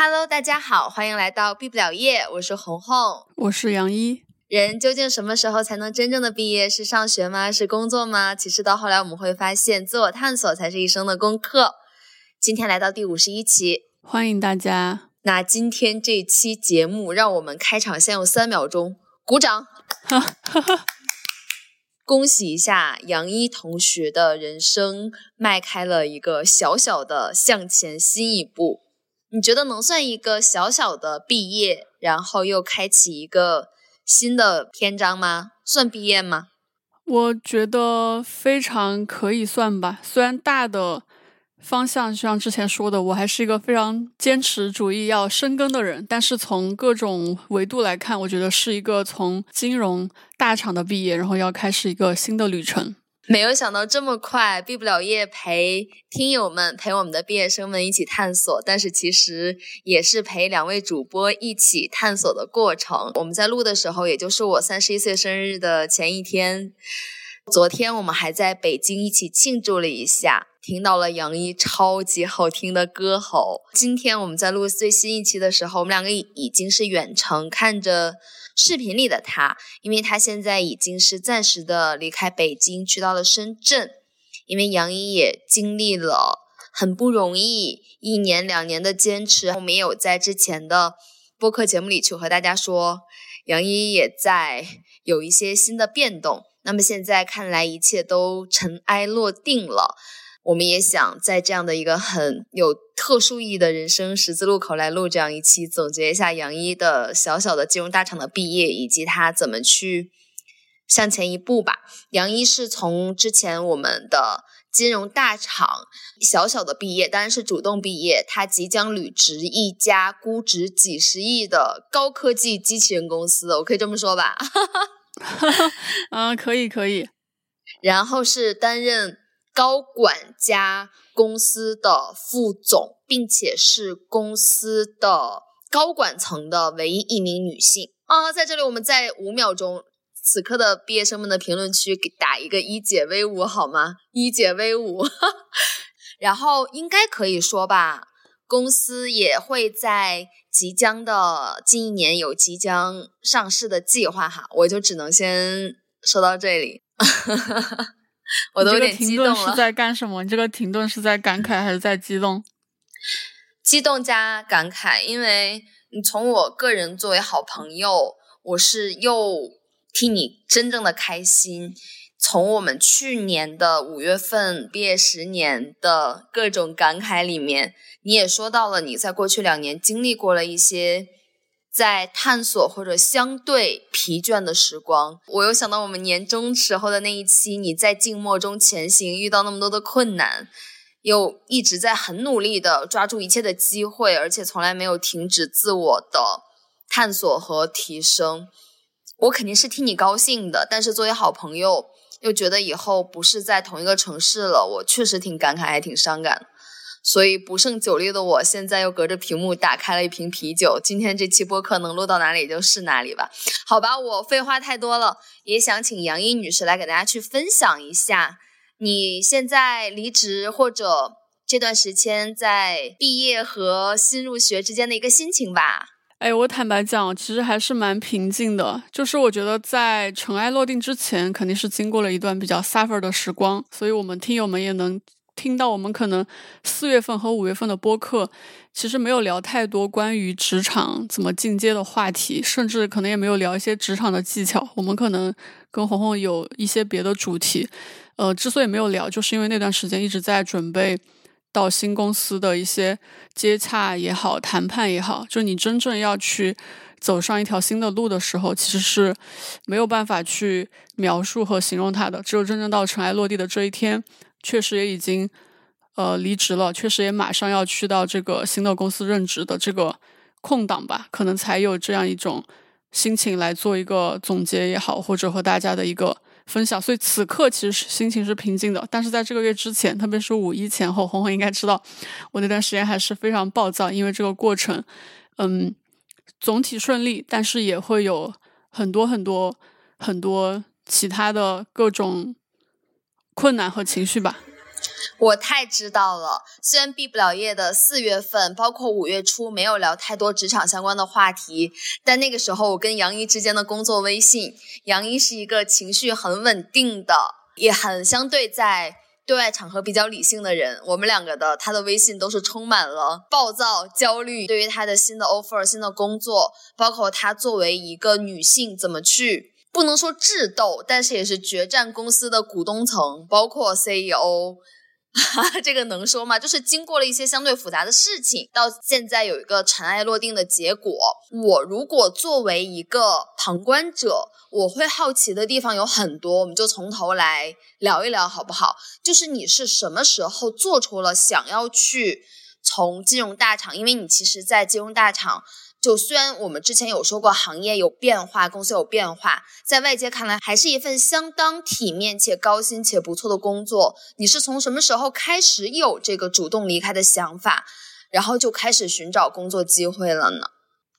Hello， 大家好，欢迎来到毕不了业，我是红红， 我是杨一。 人究竟什么时候才能真正的毕业？是上学吗？是工作吗？其实到后来我们会发现，自我探索才是一生的功课。今天来到第51期， 欢迎大家。 那今天这期节目，让我们开场先用3秒钟鼓掌。恭喜一下杨一同学的人生迈开了一个小小的向前新一步。你觉得能算一个小小的毕业，然后又开启一个新的篇章吗？算毕业吗？ 我觉得非常可以算吧，虽然大的方向就像之前说的，我还是一个非常坚持主义要深耕的人，但是从各种维度来看，我觉得是一个从金融大厂的毕业，然后要开始一个新的旅程。 没有想到这么快，毕不了业陪听友们陪我们的毕业生们一起探索，但是其实也是陪2位主播一起探索的过程。我们在录的时候，也就是我31岁生日的前一天，昨天我们还在北京一起庆祝了一下，听到了杨一超级好听的歌喉。今天我们在录最新一期的时候，我们2个已经是远程看着视频里的他，因为他现在已经是暂时的离开北京去到了深圳。因为杨一也经历了很不容易1年2年的坚持，我们也有在之前的播客节目里去和大家说，杨一也在有一些新的变动。那么现在看来一切都尘埃落定了，我们也想在这样的一个很有特殊意义的人生十字路口来录这样一期，总结一下杨一的小小的金融大厂的毕业，以及他怎么去向前一步吧。杨一是从之前我们的金融大厂小小的毕业，当然是主动毕业，他即将履职一家估值几十亿的高科技机器人公司，我可以这么说吧？ 可以。 然后是担任高管加公司的副总，并且是公司的高管层的唯一1名女性在这里我们在5秒钟此刻的毕业生们的评论区给打一个一姐威武好吗？一姐威武。然后应该可以说吧，公司也会在即将的近1年有即将上市的计划哈，我就只能先说到这里。我都有点激动了。 你这个停顿是在干什么？你这个停顿是在感慨还是在激动？ 激动加感慨，因为你从我个人作为好朋友，我是又替你真正的开心。从我们去年的5月份毕业10年的各种感慨里面，你也说到了你在过去2年经历过了一些在探索或者相对疲倦的时光。我又想到我们年终时候的那一期，你在静默中前行，遇到那么多的困难，又一直在很努力的抓住一切的机会，而且从来没有停止自我的探索和提升。我肯定是替你高兴的，但是作为好朋友又觉得以后不是在同一个城市了，我确实挺感慨还挺伤感。所以不胜酒力的我现在又隔着屏幕打开了一瓶啤酒，今天这期播客能录到哪里就是哪里吧。好吧，我废话太多了，也想请杨一女士来给大家去分享一下你现在离职或者这段时间在毕业和新入学之间的一个心情吧。 我坦白讲，其实还是蛮平静的。就是我觉得在尘埃落定之前，肯定是经过了一段比较 suffer 的时光，所以我们听友们也能听到我们可能4月份和5月份的播客其实没有聊太多关于职场怎么进阶的话题，甚至可能也没有聊一些职场的技巧。我们可能跟红红有一些别的主题，之所以没有聊，就是因为那段时间一直在准备到新公司的一些接洽也好，谈判也好，就你真正要去走上一条新的路的时候，其实是没有办法去描述和形容它的。只有真正到尘埃落地的这一天，确实也已经离职了，确实也马上要去到这个新的公司任职的这个空档吧，可能才有这样一种心情来做一个总结也好，或者和大家的一个分享。所以此刻其实心情是平静的，但是在这个月之前，特别是5·1前后，红红应该知道我那段时间还是非常暴躁，因为这个过程总体顺利，但是也会有很多其他的各种困难和情绪吧。 我太知道了，虽然毕不了业的4月份包括5月初没有聊太多职场相关的话题，但那个时候我跟杨一之间的工作微信，杨一是一个情绪很稳定的，也很相对在对外场合比较理性的人，我们两个的他的微信都是充满了暴躁焦虑，对于他的新的 offer 新的工作，包括他作为一个女性怎么去不能说智斗，但是也是决战公司的股东层，包括 CEO这个能说吗？就是经过了一些相对复杂的事情，到现在有一个尘埃落定的结果。我如果作为一个旁观者，我会好奇的地方有很多，我们就从头来聊一聊好不好？就是你是什么时候做出了想要去从金融大厂，因为你其实在金融大厂，就虽然我们之前有说过行业有变化，公司有变化，在外界看来还是一份相当体面且高薪且不错的工作，你是从什么时候开始有这个主动离开的想法，然后就开始寻找工作机会了呢？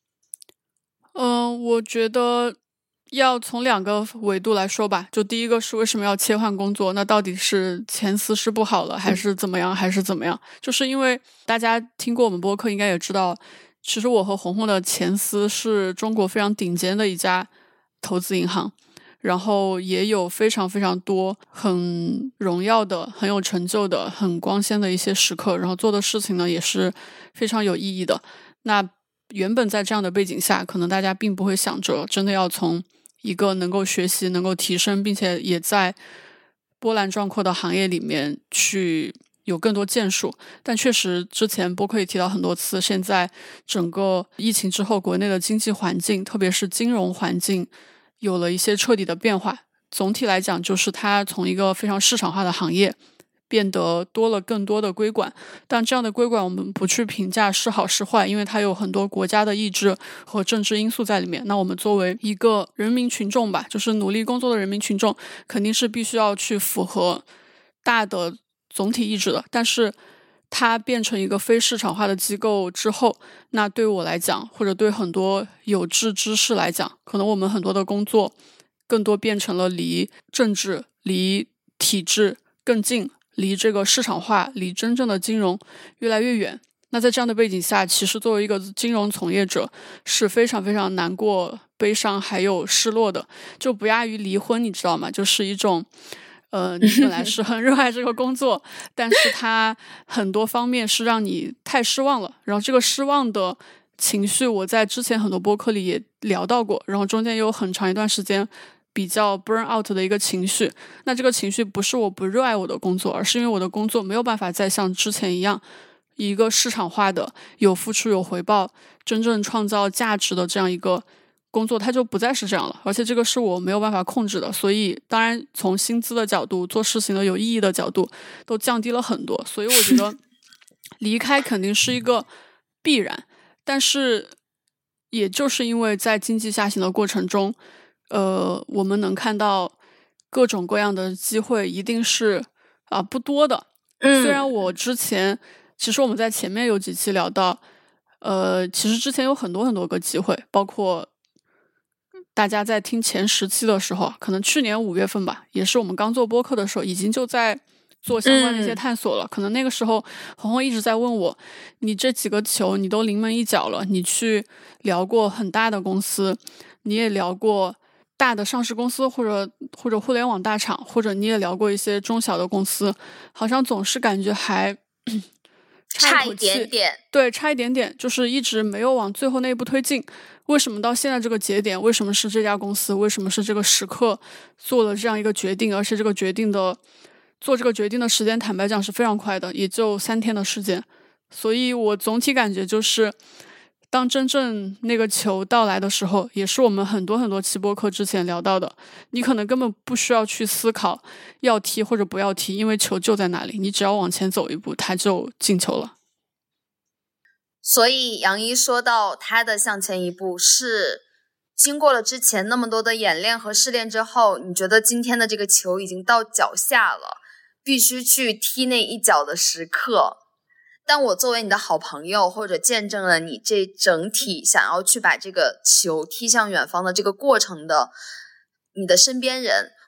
我觉得要从2个维度来说吧，就第一个是为什么要切换工作，那到底是前司是不好了还是怎么样就是因为大家听过我们播客应该也知道，其实我和红红的前司是中国非常顶尖的一家投资银行，然后也有非常非常多很荣耀的很有成就的很光鲜的一些时刻，然后做的事情呢也是非常有意义的。那原本在这样的背景下，可能大家并不会想着真的要从一个能够学习能够提升并且也在波澜壮阔的行业里面去有更多建树，但确实之前播客也提到很多次，现在整个疫情之后国内的经济环境特别是金融环境有了一些彻底的变化。总体来讲就是它从一个非常市场化的行业变得多了更多的规管，但这样的规管我们不去评价是好是坏，因为它有很多国家的意志和政治因素在里面。那我们作为一个人民群众吧，就是努力工作的人民群众，肯定是必须要去符合大的总体意志的。但是它变成一个非市场化的机构之后，那对我来讲，或者对很多有志之士来讲，可能我们很多的工作更多变成了离政治离体制更近，离这个市场化离真正的金融越来越远。那在这样的背景下，其实作为一个金融从业者是非常非常难过悲伤还有失落的，就不亚于离婚，你知道吗？就是一种你本来是很热爱这个工作但是它很多方面是让你太失望了，然后这个失望的情绪我在之前很多播客里也聊到过，然后中间有很长一段时间比较 burn out 的一个情绪。那这个情绪不是我不热爱我的工作，而是因为我的工作没有办法再像之前一样一个市场化的有付出有回报真正创造价值的这样一个工作，它就不再是这样了，而且这个是我没有办法控制的。所以当然从薪资的角度做事情的有意义的角度都降低了很多，所以我觉得离开肯定是一个必然。但是也就是因为在经济下行的过程中我们能看到各种各样的机会一定是不多的。虽然我之前其实我们在前面有几期聊到其实之前有很多很多个机会，包括大家在听前10期的时候，可能去年5月份吧，也是我们刚做播客的时候，已经就在做相关的一些探索了。可能那个时候红红一直在问我，你这几个球你都临门一脚了，你去聊过很大的公司，你也聊过大的上市公司或者互联网大厂，或者你也聊过一些中小的公司，好像总是感觉还差一点点， 对，差一点点，就是一直没有往最后那一步推进。为什么到现在这个节点，为什么是这家公司，为什么是这个时刻做了这样一个决定，而且这个决定的做这个决定的时间坦白讲是非常快的，也就3天的时间。所以我总体感觉就是当真正那个球到来的时候，也是我们很多很多期播客之前聊到的，你可能根本不需要去思考要踢或者不要踢，因为球就在那里，你只要往前走一步它就进球了。 所以杨一说到他的向前一步是经过了之前那么多的演练和试炼之后，你觉得今天的这个球已经到脚下了，必须去踢那一脚的时刻。但我作为你的好朋友，或者见证了你这整体想要去把这个球踢向远方的这个过程的你的身边人，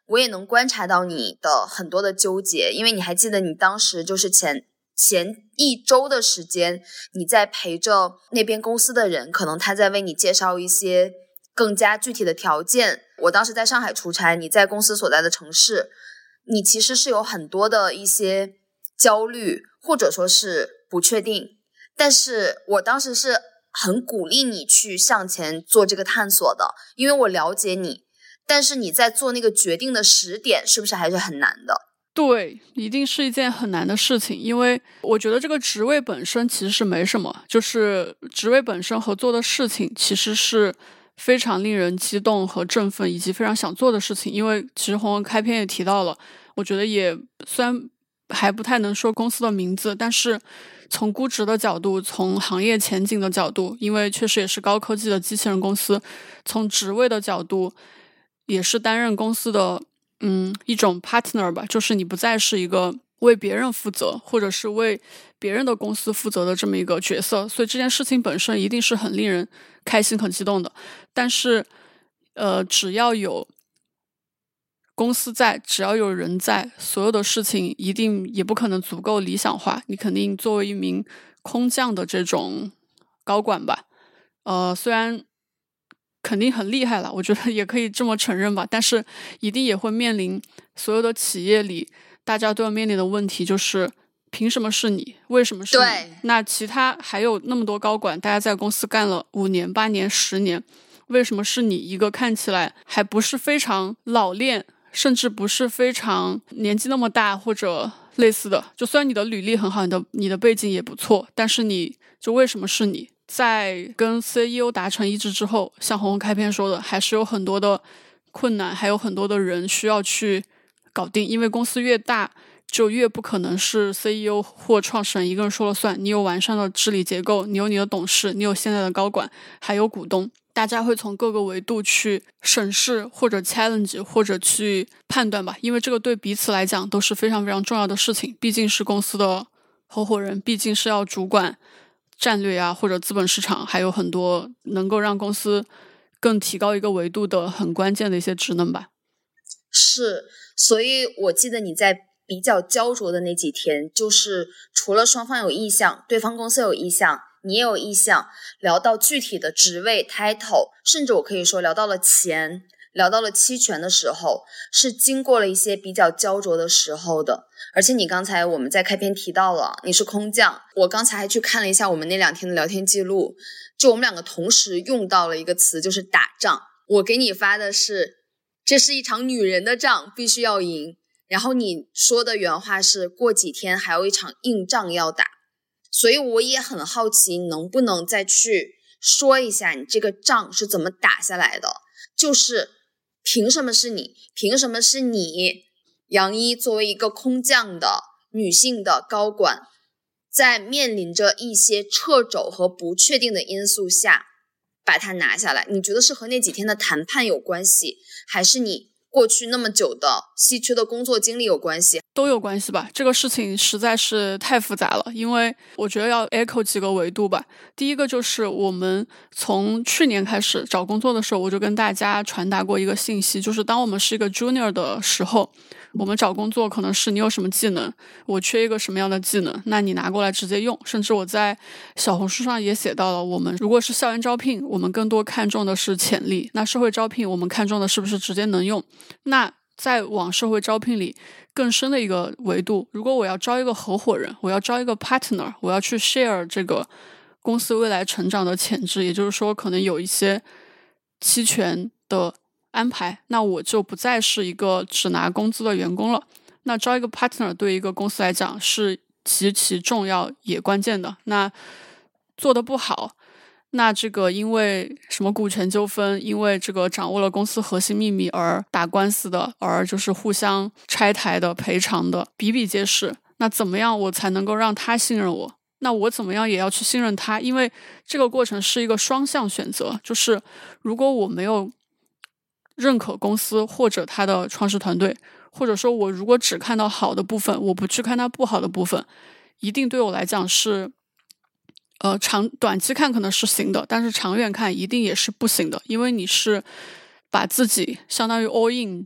我也能观察到你的很多的纠结，因为你还记得你当时就是前一周的时间，你在陪着那边公司的人，可能他在为你介绍一些更加具体的条件。我当时在上海出差，你在公司所在的城市，你其实是有很多的一些焦虑或者说是不确定，但是我当时是很鼓励你去向前做这个探索的，因为我了解你，但是你在做那个决定的时点是不是还是很难的？ 对，一定是一件很难的事情，因为我觉得这个职位本身其实是没什么，就是职位本身和做的事情其实是非常令人激动和振奋，以及非常想做的事情。因为其实红文开篇也提到了，我觉得也虽然还不太能说公司的名字，但是从估值的角度，从行业前景的角度，因为确实也是高科技的机器人公司，从职位的角度也是担任公司的一种 partner 吧，就是你不再是一个为别人负责或者是为别人的公司负责的这么一个角色，所以这件事情本身一定是很令人开心很激动的。但是只要有公司在，只要有人在，所有的事情一定也不可能足够理想化。你肯定作为一名空降的这种高管吧，虽然肯定很厉害了，我觉得也可以这么承认吧，但是一定也会面临所有的企业里大家都要面临的问题，就是凭什么是你？为什么是你？ 对， 那其他还有那么多高管，大家在公司干了5年、8年、10年，为什么是你一个看起来还不是非常老练，甚至不是非常年纪那么大或者类似的？就虽然你的履历很好，你的背景也不错，但是你就为什么是你？在跟 CEO 达成一致之后，像红红开篇说的，还是有很多的困难，还有很多的人需要去搞定。因为公司越大，就越不可能是 CEO 或创始人一个人说了算。你有完善的治理结构，你有你的董事，你有现在的高管，还有股东，大家会从各个维度去审视或者 challenge 或者去判断吧。因为这个对彼此来讲都是非常非常重要的事情，毕竟是公司的合伙人，毕竟是要主管战略啊，或者资本市场，还有很多能够让公司更提高一个维度的很关键的一些职能吧。 是，所以我记得你在比较焦灼的那几天，就是除了双方有意向，对方公司有意向，你也有意向，聊到具体的职位 title， 甚至我可以说聊到了钱，聊到了期权的时候，是经过了一些比较焦灼的时候的。而且你刚才我们在开篇提到了你是空降，我刚才还去看了一下我们那2天的聊天记录，就我们2个同时用到了一个词，就是打仗。我给你发的是这是一场女人的仗，必须要赢，然后你说的原话是过几天还有一场硬仗要打。所以我也很好奇能不能再去说一下你这个仗是怎么打下来的，就是凭什么是你，凭什么是你杨一作为一个空降的女性的高管，在面临着一些掣肘和不确定的因素下把它拿下来。你觉得是和那几天的谈判有关系，还是你过去那么久的稀缺的工作经历有关系？ 都有关系吧，这个事情实在是太复杂了。因为我觉得要 echo 几个维度吧。第一个就是我们从去年开始找工作的时候，我就跟大家传达过一个信息，就是当我们是一个 junior 的时候，我们找工作可能是你有什么技能，我缺一个什么样的技能，那你拿过来直接用。甚至我在小红书上也写到了，我们如果是校园招聘，我们更多看重的是潜力，那社会招聘我们看重的是不是直接能用。那再往社会招聘里更深的一个维度，如果我要招一个合伙人，我要招一个 partner， 我要去 share 这个公司未来成长的潜质，也就是说可能有一些期权的安排，那我就不再是一个只拿工资的员工了。那招一个 partner 对一个公司来讲是极其重要也关键的。那做得不好，那这个因为什么股权纠纷，因为这个掌握了公司核心秘密而打官司的，而就是互相拆台的、赔偿的比比皆是。那怎么样我才能够让他信任我？那我怎么样也要去信任他？因为这个过程是一个双向选择，就是如果我没有认可公司或者他的创始团队，或者说我如果只看到好的部分，我不去看他不好的部分，一定对我来讲是短期看可能是行的，但是长远看一定也是不行的。因为你是把自己相当于 all in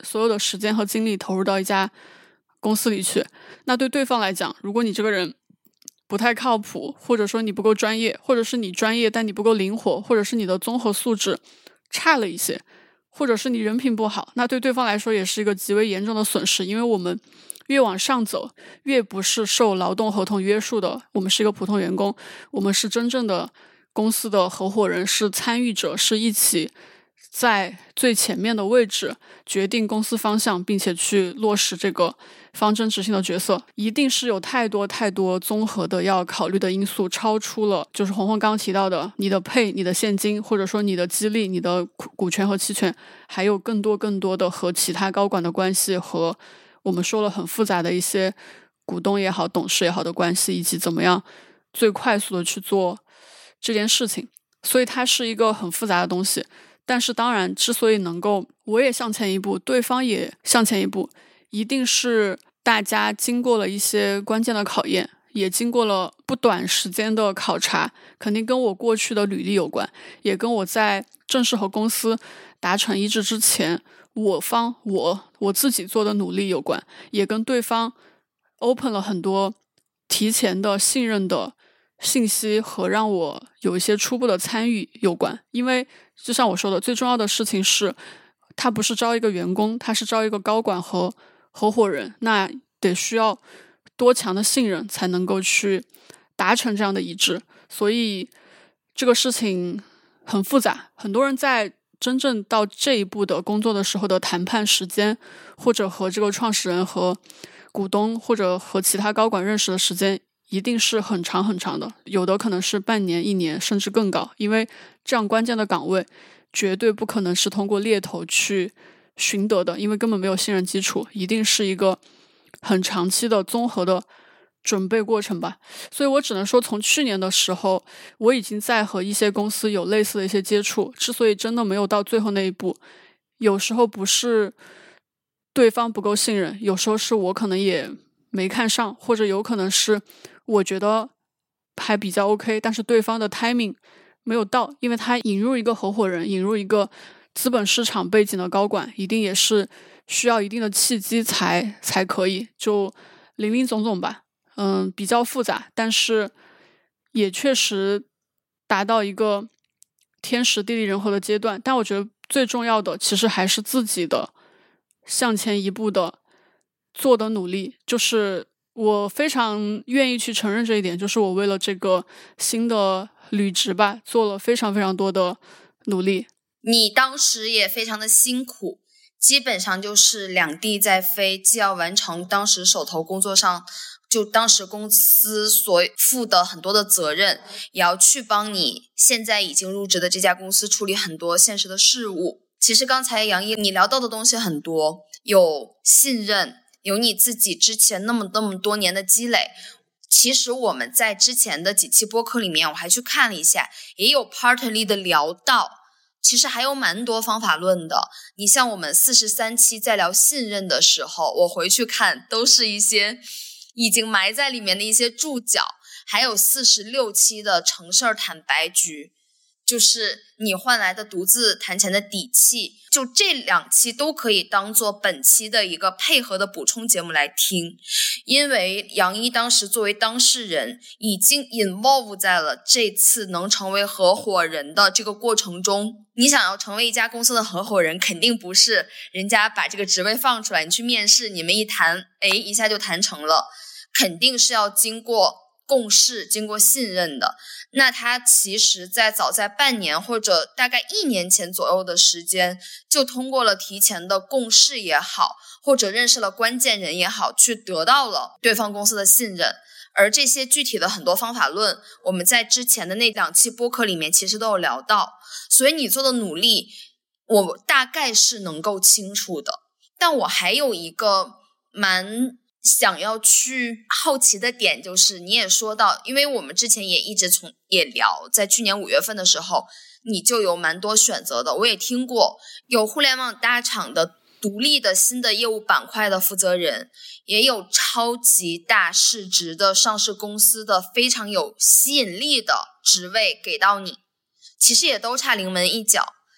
所有的时间和精力投入到一家公司里去。那对对方来讲，如果你这个人不太靠谱，或者说你不够专业，或者是你专业但你不够灵活，或者是你的综合素质差了一些，或者是你人品不好，那对对方来说也是一个极为严重的损失。因为我们越往上走，越不是受劳动合同约束的，我们是一个普通员工，我们是真正的公司的合伙人，是参与者，是一起在最前面的位置决定公司方向，并且去落实这个方针执行的角色，一定是有太多太多综合的要考虑的因素，超出了就是红红刚刚提到的你的配、你的现金，或者说你的激励、你的股权和期权，还有更多的和其他高管的关系，和我们说了很复杂的一些股东也好、董事也好的关系，以及怎么样最快速的去做这件事情。所以它是一个很复杂的东西。但是当然，之所以能够我也向前一步，对方也向前一步，一定是大家经过了一些关键的考验，也经过了不短时间的考察，肯定跟我过去的履历有关，也跟我在正式和公司达成一致之前我自己做的努力有关，也跟对方 open 了很多提前的信任的信息和让我有一些初步的参与有关。因为就像我说的，最重要的事情是他不是招一个员工，他是招一个高管和合伙人，那得需要多强的信任才能够去达成这样的一致。所以这个事情很复杂，很多人在真正到这一步的工作的时候的谈判时间，或者和这个创始人和股东或者和其他高管认识的时间一定是很长很长的，有的可能是半年、1年甚至更高。因为这样关键的岗位绝对不可能是通过猎头去寻得的，因为根本没有信任基础，一定是一个很长期的综合的准备过程吧。所以我只能说，从去年的时候我已经在和一些公司有类似的一些接触，之所以真的没有到最后那一步，有时候不是对方不够信任，有时候是我可能也没看上，或者有可能是我觉得还比较 OK， 但是对方的 timing 没有到。因为他引入一个合伙人，引入一个资本市场背景的高管，一定也是需要一定的契机才可以，就林林总总吧。比较复杂，但是也确实达到一个天时地利人和的阶段。但我觉得最重要的其实还是自己的向前一步的做的努力，就是我非常愿意去承认这一点，就是我为了这个新的履职吧，做了非常非常多的努力。 你当时也非常的辛苦，基本上就是两地在飞，既要完成当时手头工作上就当时公司所负的很多的责任，也要去帮你现在已经入职的这家公司处理很多现实的事务。其实刚才杨毅你聊到的东西很多，有信任，有你自己之前那么多年的积累。其实我们在之前的几期播客里面我还去看了一下，也有 partly 的聊到，其实还有蛮多方法论的。你像我们43期在聊信任的时候，我回去看都是一些已经埋在里面的一些注脚，还有46期的成事儿坦白局，就是你换来的独自谈钱的底气。就这2期都可以当做本期的一个配合的补充节目来听，因为杨一当时作为当事人已经 involve 在了这次能成为合伙人的这个过程中。你想要成为一家公司的合伙人，肯定不是人家把这个职位放出来，你去面试，你们一谈一下就谈成了，肯定是要经过共识，经过信任的。那他其实早在半年或者大概1年前左右的时间，就通过了提前的共识也好，或者认识了关键人也好，去得到了对方公司的信任。而这些具体的很多方法论，我们在之前的那2期播客里面其实都有聊到，所以你做的努力我大概是能够清楚的。但我还有一个蛮想要去好奇的点，就是你也说到，因为我们之前也一直也聊，在去年5月份的时候你就有蛮多选择的。我也听过有互联网大厂的独立的新的业务板块的负责人，也有超级大市值的上市公司的非常有吸引力的职位给到你，其实也都差临门一脚。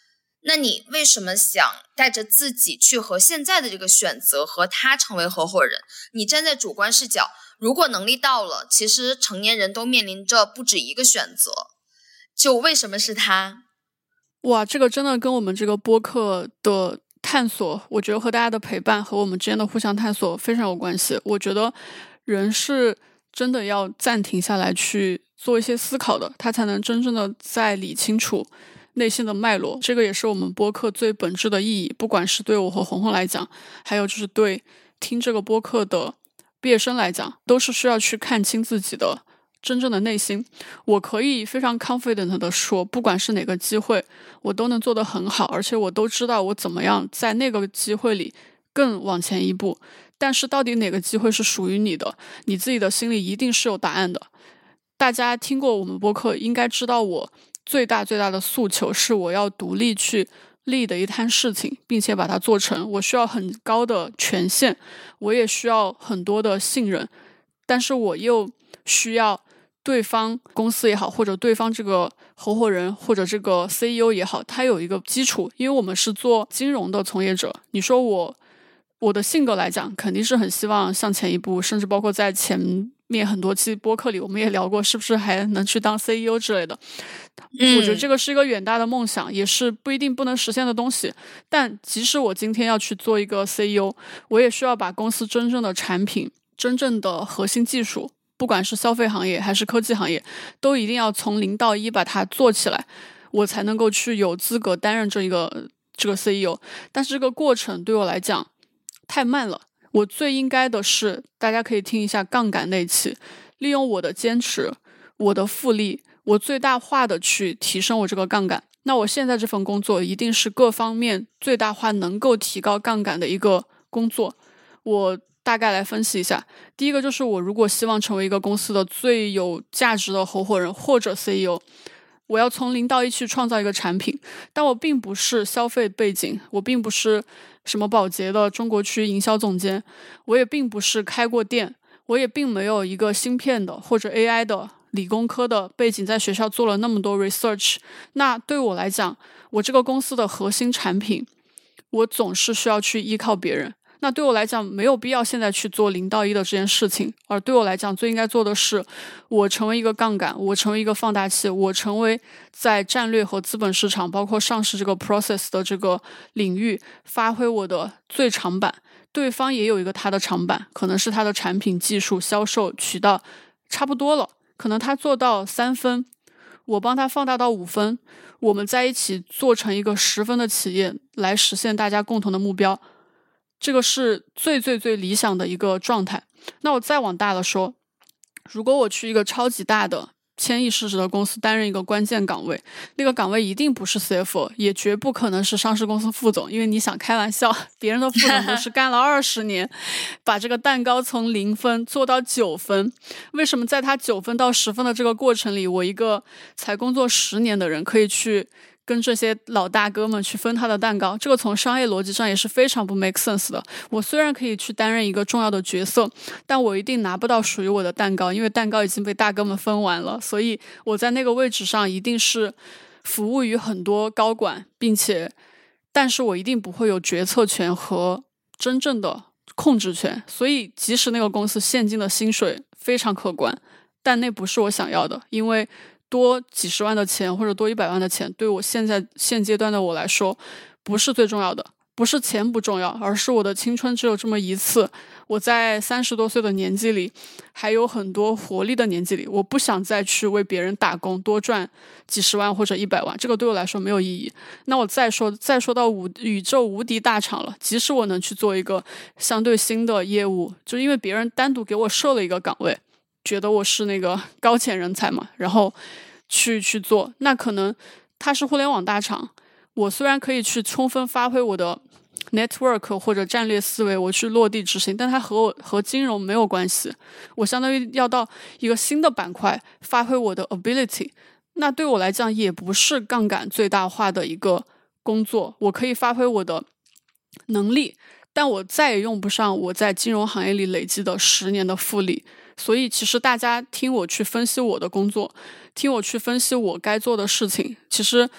那你为什么想带着自己去和现在的这个选择和他成为合伙人？你站在主观视角，如果能力到了，其实成年人都面临着不止一个选择，就为什么是他？ 哇，这个真的跟我们这个播客的探索，我觉得和大家的陪伴和我们之间的互相探索非常有关系。我觉得人是真的要暂停下来去做一些思考的，他才能真正的在理清楚内心的脉络。这个也是我们播客最本质的意义，不管是对我和红红来讲，还有就是对听这个播客的毕业生来讲，都是需要去看清自己的真正的内心。我可以非常 confident 的说，不管是哪个机会我都能做得很好，而且我都知道我怎么样在那个机会里更往前一步。但是到底哪个机会是属于你的，你自己的心里一定是有答案的。大家听过我们播客应该知道，我最大的诉求是我要独立去立的一摊事情，并且把它做成。我需要很高的权限，我也需要很多的信任，但是我又需要对方公司也好，或者对方这个合伙人或者这个 CEO 也好，他有一个基础。因为我们是做金融的从业者，你说我的性格来讲，肯定是很希望向前一步，甚至包括在前面很多期播客里我们也聊过，是不是还能去当 CEO 之类的。我觉得这个是一个远大的梦想，也是不一定不能实现的东西。但即使我今天要去做一个 CEO， 我也需要把公司真正的产品、真正的核心技术，不管是消费行业还是科技行业，都一定要从0到1把它做起来，我才能够去有资格担任这个 CEO。 但是这个过程对我来讲太慢了。我最应该的是，大家可以听一下杠杆那一期，利用我的坚持、我的复利，我最大化的去提升我这个杠杆。那我现在这份工作一定是各方面最大化能够提高杠杆的一个工作。我大概来分析一下。第一个就是我如果希望成为一个公司的最有价值的合伙人或者 CEO， 我要从0到1去创造一个产品。但我并不是消费背景，我并不是什么宝洁的中国区营销总监，我也并不是开过店，我也并没有一个芯片的或者 AI 的理工科的背景，在学校做了那么多 research。 那对我来讲，我这个公司的核心产品，我总是需要去依靠别人。那对我来讲没有必要现在去做0到1的这件事情，而对我来讲最应该做的是，我成为一个杠杆，我成为一个放大器，我成为在战略和资本市场包括上市这个 process 的这个领域发挥我的最长板。对方也有一个他的长板，可能是他的产品、技术、销售、渠道差不多了，可能他做到3分，我帮他放大到5分，我们在一起做成一个10分的企业，来实现大家共同的目标。这个是最理想的一个状态。那我再往大了说，如果我去一个超级大的1000亿市值的公司担任一个关键岗位，那个岗位一定不是 CFO， 也绝不可能是上市公司副总。因为你想开玩笑，别人的副总都是干了20年把这个蛋糕从0分做到9分。为什么在他9分到10分的这个过程里，我一个才工作10年的人可以去跟这些老大哥们去分他的蛋糕？这个从商业逻辑上也是非常不 make sense 的。我虽然可以去担任一个重要的角色，但我一定拿不到属于我的蛋糕，因为蛋糕已经被大哥们分完了。所以我在那个位置上一定是服务于很多高管，但是我一定不会有决策权和真正的控制权。所以即使那个公司现金的薪水非常可观，但那不是我想要的。因为多几十万的钱或者多100万的钱，对我现阶段的我来说不是最重要的。不是钱不重要，而是我的青春只有这么一次。我在30多岁的年纪里，还有很多活力的年纪里，我不想再去为别人打工多赚几十万或者100万，这个对我来说没有意义。那我再说到宇宙无敌大厂了，即使我能去做一个相对新的业务，就因为别人单独给我设了一个岗位，觉得我是那个高潜人才嘛，然后去做，那可能它是互联网大厂，我虽然可以去充分发挥我的 network 或者战略思维，我去落地执行，但它和金融没有关系。我相当于要到一个新的板块发挥我的 ability， 那对我来讲也不是杠杆最大化的一个工作。我可以发挥我的能力，但我再也用不上我在金融行业里累积的10年的复利。所以其实大家听我去分析我的工作，听我去分析我该做的事情，其实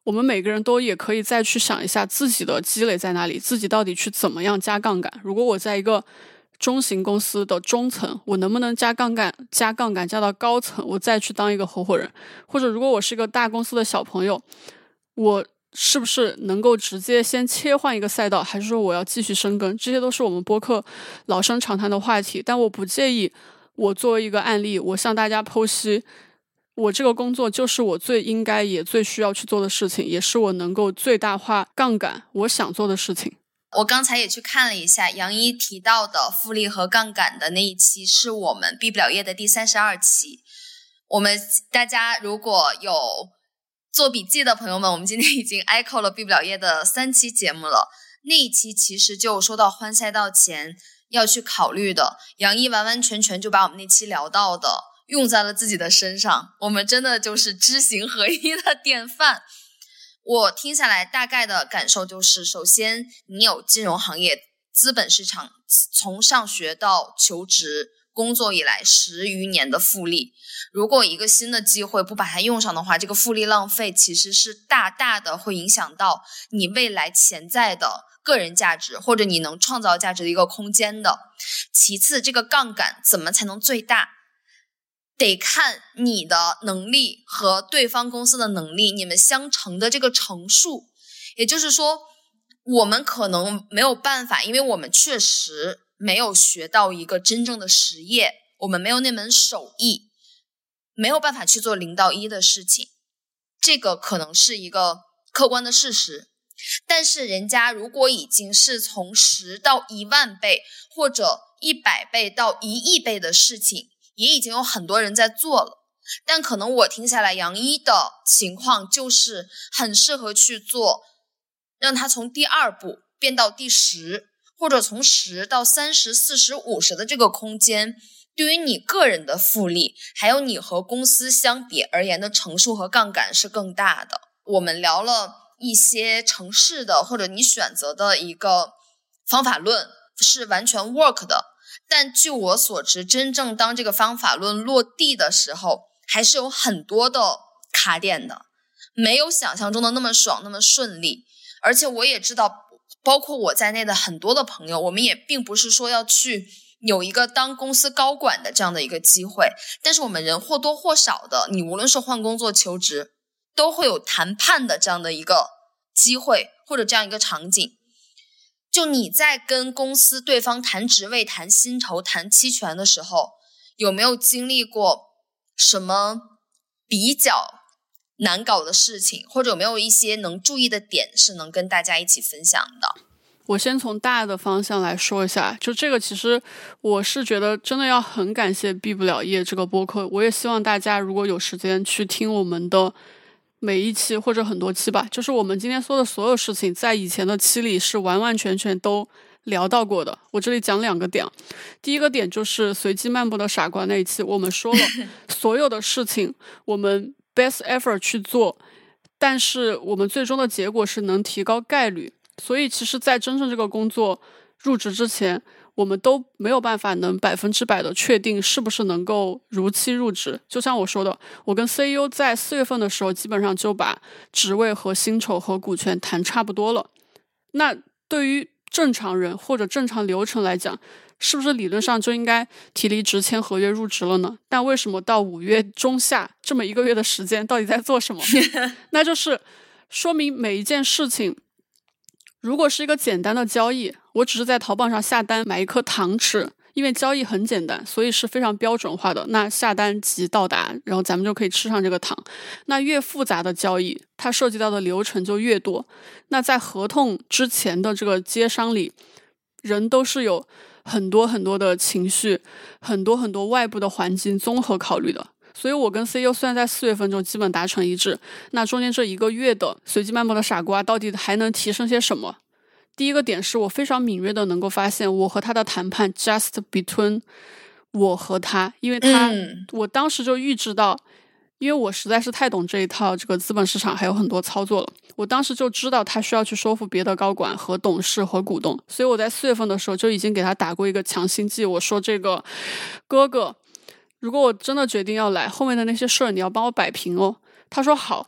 我们每个人都也可以再去想一下自己的积累在哪里，自己到底去怎么样加杠杆。如果我在一个中型公司的中层，我能不能加杠杆加到高层，我再去当一个合伙人？或者如果我是一个大公司的小朋友，我是不是能够直接先切换一个赛道，还是说我要继续深耕？这些都是我们播客老生常谈的话题，但我不介意我作为一个案例，我向大家剖析我这个工作就是我最应该也最需要去做的事情，也是我能够最大化杠杆我想做的事情。 我刚才也去看了一下杨一提到的复利和杠杆的那一期，是我们毕不了业的第32期。我们大家如果有做笔记的朋友们，我们今天已经 echo 了毕不了业的3期节目了。那一期其实就说到换赛道前要去考虑的，杨一完完全全就把我们那期聊到的用在了自己的身上，我们真的就是知行合一的典范。我听下来大概的感受就是，首先你有金融行业资本市场从上学到求职工作以来10余年的复利，如果一个新的机会不把它用上的话，这个复利浪费其实是大大的会影响到你未来潜在的个人价值，或者你能创造价值的一个空间的。其次，这个杠杆怎么才能最大，得看你的能力和对方公司的能力，你们相乘的这个乘数。也就是说，我们可能没有办法，因为我们确实没有学到一个真正的实业，我们没有那门手艺，没有办法去做0到1的事情，这个可能是一个客观的事实。但是人家如果已经是从10到10000倍或者100倍到1亿倍的事情，也已经有很多人在做了。但可能我听下来杨一的情况就是很适合去做，让他从第2步变到第10，或者从10到30、40、50的这个空间，对于你个人的复利还有你和公司相比而言的乘数和杠杆是更大的。我们聊了一些程式的或者你选择的一个方法论是完全 work 的，但据我所知，真正当这个方法论落地的时候，还是有很多的卡点的，没有想象中的那么爽那么顺利。而且我也知道，包括我在内的很多的朋友，我们也并不是说要去有一个当公司高管的这样的一个机会，但是我们人或多或少的，你无论是换工作求职，都会有谈判的这样的一个机会或者这样一个场景。就你在跟公司对方谈职位、谈薪酬、谈期权的时候，有没有经历过什么比较难搞的事情，或者有没有一些能注意的点是能跟大家一起分享的？ 我先从大的方向来说一下，就这个其实我是觉得真的要很感谢毕不了业这个播客，我也希望大家如果有时间去听我们的每一期或者很多期吧，就是我们今天说的所有事情在以前的期里是完完全全都聊到过的。我这里讲2个点，第一个点就是随机漫步的傻瓜那一期，我们说了所有的事情我们 best effort 去做，但是我们最终的结果是能提高概率。所以其实在真正这个工作入职之前，我们都没有办法能100%的确定是不是能够如期入职。就像我说的，我跟 CEO 在4月份的时候基本上就把职位和薪酬和股权谈差不多了。那对于正常人或者正常流程来讲，是不是理论上就应该提离职签合约入职了呢？但为什么到5月中下这么1个月的时间到底在做什么？那就是说明每一件事情，如果是一个简单的交易，我只是在淘宝上下单买一颗糖吃，因为交易很简单，所以是非常标准化的，那下单即到达，然后咱们就可以吃上这个糖。那越复杂的交易，它涉及到的流程就越多，那在合同之前的这个接商里，人都是有很多很多的情绪，很多很多外部的环境综合考虑的。所以我跟 CEO 虽然在4月份就基本达成一致，那中间这1个月的随机漫步的傻瓜到底还能提升些什么？第一个点是我非常敏锐的能够发现我和他的谈判 just between 我和他，因为我当时就预知到，因为我实在是太懂这一套这个资本市场还有很多操作了，我当时就知道他需要去说服别的高管和董事和股东，所以我在4月份的时候就已经给他打过一个强心剂，我说这个哥哥，如果我真的决定要来，后面的那些事儿你要帮我摆平哦。他说好，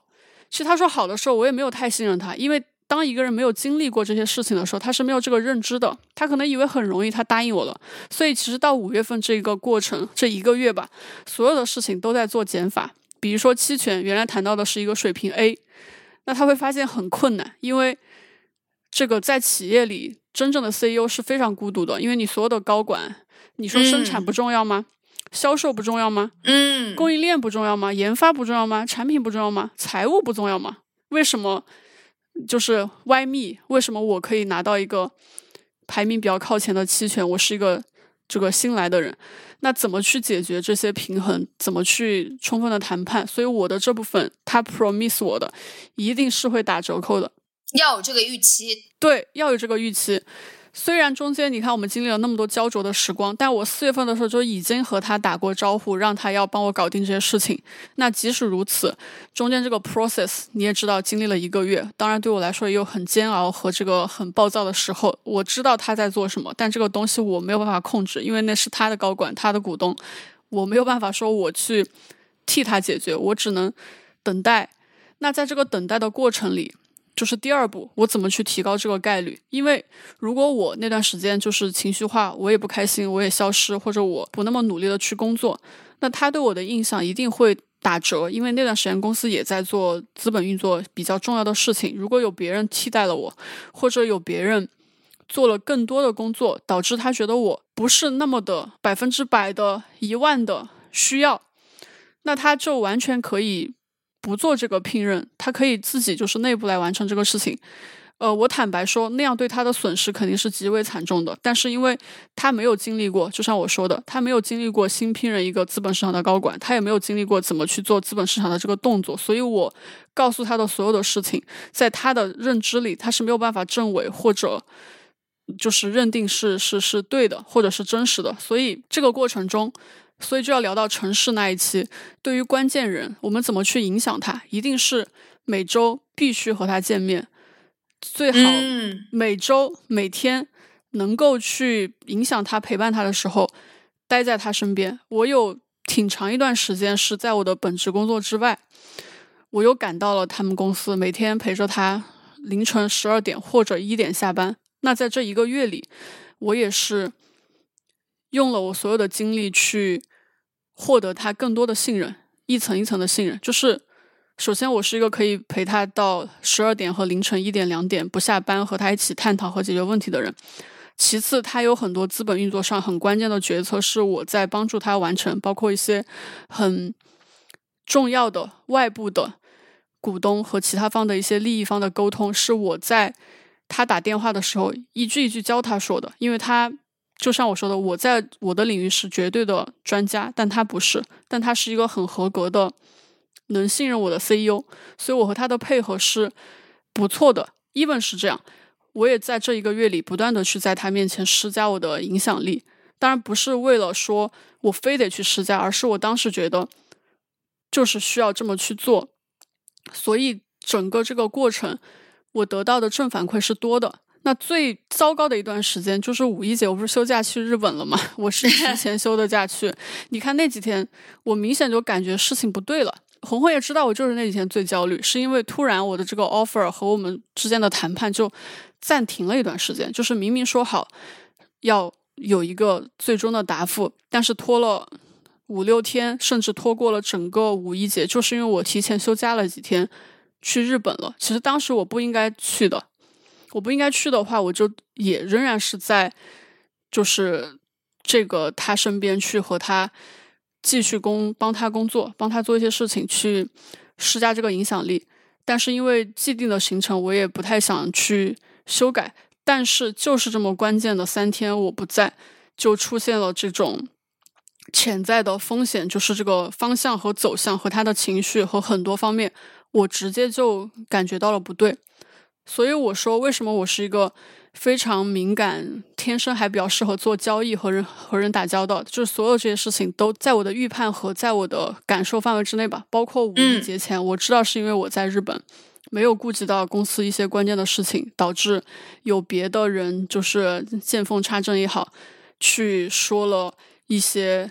其实他说好的时候，我也没有太信任他，因为当一个人没有经历过这些事情的时候，他是没有这个认知的，他可能以为很容易，他答应我了。所以其实到5月份这个过程，这1个月吧，所有的事情都在做减法。比如说期权，原来谈到的是一个水平 A， 那他会发现很困难，因为这个在企业里真正的 CEO 是非常孤独的，因为你所有的高管，你说生产不重要吗？销售不重要吗？供应链不重要吗？研发不重要吗？产品不重要吗？财务不重要吗？为什么就是 why me？ 为什么我可以拿到一个排名比较靠前的期权？我是一个这个新来的人，那怎么去解决这些平衡？怎么去充分的谈判？所以我的这部分他 promise 我的一定是会打折扣的， 要有这个预期。 对，要有这个预期。虽然中间你看我们经历了那么多焦灼的时光，但我4月份的时候就已经和他打过招呼，让他要帮我搞定这些事情。那即使如此，中间这个 process 你也知道经历了1个月，当然对我来说也有很煎熬和这个很暴躁的时候。我知道他在做什么，但这个东西我没有办法控制，因为那是他的高管，他的股东，我没有办法说我去替他解决，我只能等待。那在这个等待的过程里，就是第2步，我怎么去提高这个概率？因为如果我那段时间就是情绪化，我也不开心，我也消失，或者我不那么努力的去工作，那他对我的印象一定会打折，因为那段时间公司也在做资本运作比较重要的事情。如果有别人替代了我，或者有别人做了更多的工作，导致他觉得我不是那么的100%的10000%的需要，那他就完全可以不做这个聘任，他可以自己就是内部来完成这个事情。我坦白说，那样对他的损失肯定是极为惨重的。但是因为他没有经历过，就像我说的，他没有经历过新聘任一个资本市场的高管，他也没有经历过怎么去做资本市场的这个动作，所以我告诉他的所有的事情，在他的认知里，他是没有办法证伪或者就是认定是对的，或者是真实的。所以这个过程中，所以就要聊到城市那一期，对于关键人，我们怎么去影响他，一定是每周必须和他见面，最好每周每天能够去影响他陪伴他的时候待在他身边。我有挺长一段时间是在我的本职工作之外，我又赶到了他们公司，每天陪着他凌晨12点或者1点下班。那在这1个月里，我也是用了我所有的精力去获得他更多的信任，一层一层的信任。就是首先我是一个可以陪他到12点和凌晨1点2点不下班和他一起探讨和解决问题的人。其次他有很多资本运作上很关键的决策是我在帮助他完成，包括一些很重要的外部的股东和其他方的一些利益方的沟通，是我在他打电话的时候一句一句教他说的。因为他就像我说的，我在我的领域是绝对的专家，但他不是，但他是一个很合格的能信任我的 CEO， 所以我和他的配合是不错的。 even 是这样，我也在这1个月里不断的去在他面前施加我的影响力。当然不是为了说我非得去施加，而是我当时觉得就是需要这么去做。所以整个这个过程我得到的正反馈是多的。那最糟糕的一段时间就是5一节，我不是休假去日本了吗？我是提前休的假去你看那几天我明显就感觉事情不对了。红红也知道我就是那几天最焦虑，是因为突然我的这个 offer 和我们之间的谈判就暂停了一段时间，就是明明说好要有一个最终的答复，但是拖了5-6天，甚至拖过了整个5一节，就是因为我提前休假了几天去日本了。其实当时我不应该去的，我不应该去的话，我就也仍然是在就是这个他身边去和他继续帮他工作，帮他做一些事情，去施加这个影响力。但是因为既定的行程我也不太想去修改，但是就是这么关键的3天我不在，就出现了这种潜在的风险，就是这个方向和走向和他的情绪和很多方面我直接就感觉到了不对。所以我说为什么我是一个非常敏感，天生还比较适合做交易和人打交道，就是所有这些事情都在我的预判和在我的感受范围之内吧。包括5一节前我知道是因为我在日本没有顾及到公司一些关键的事情，导致有别的人就是见缝插针也好，去说了一些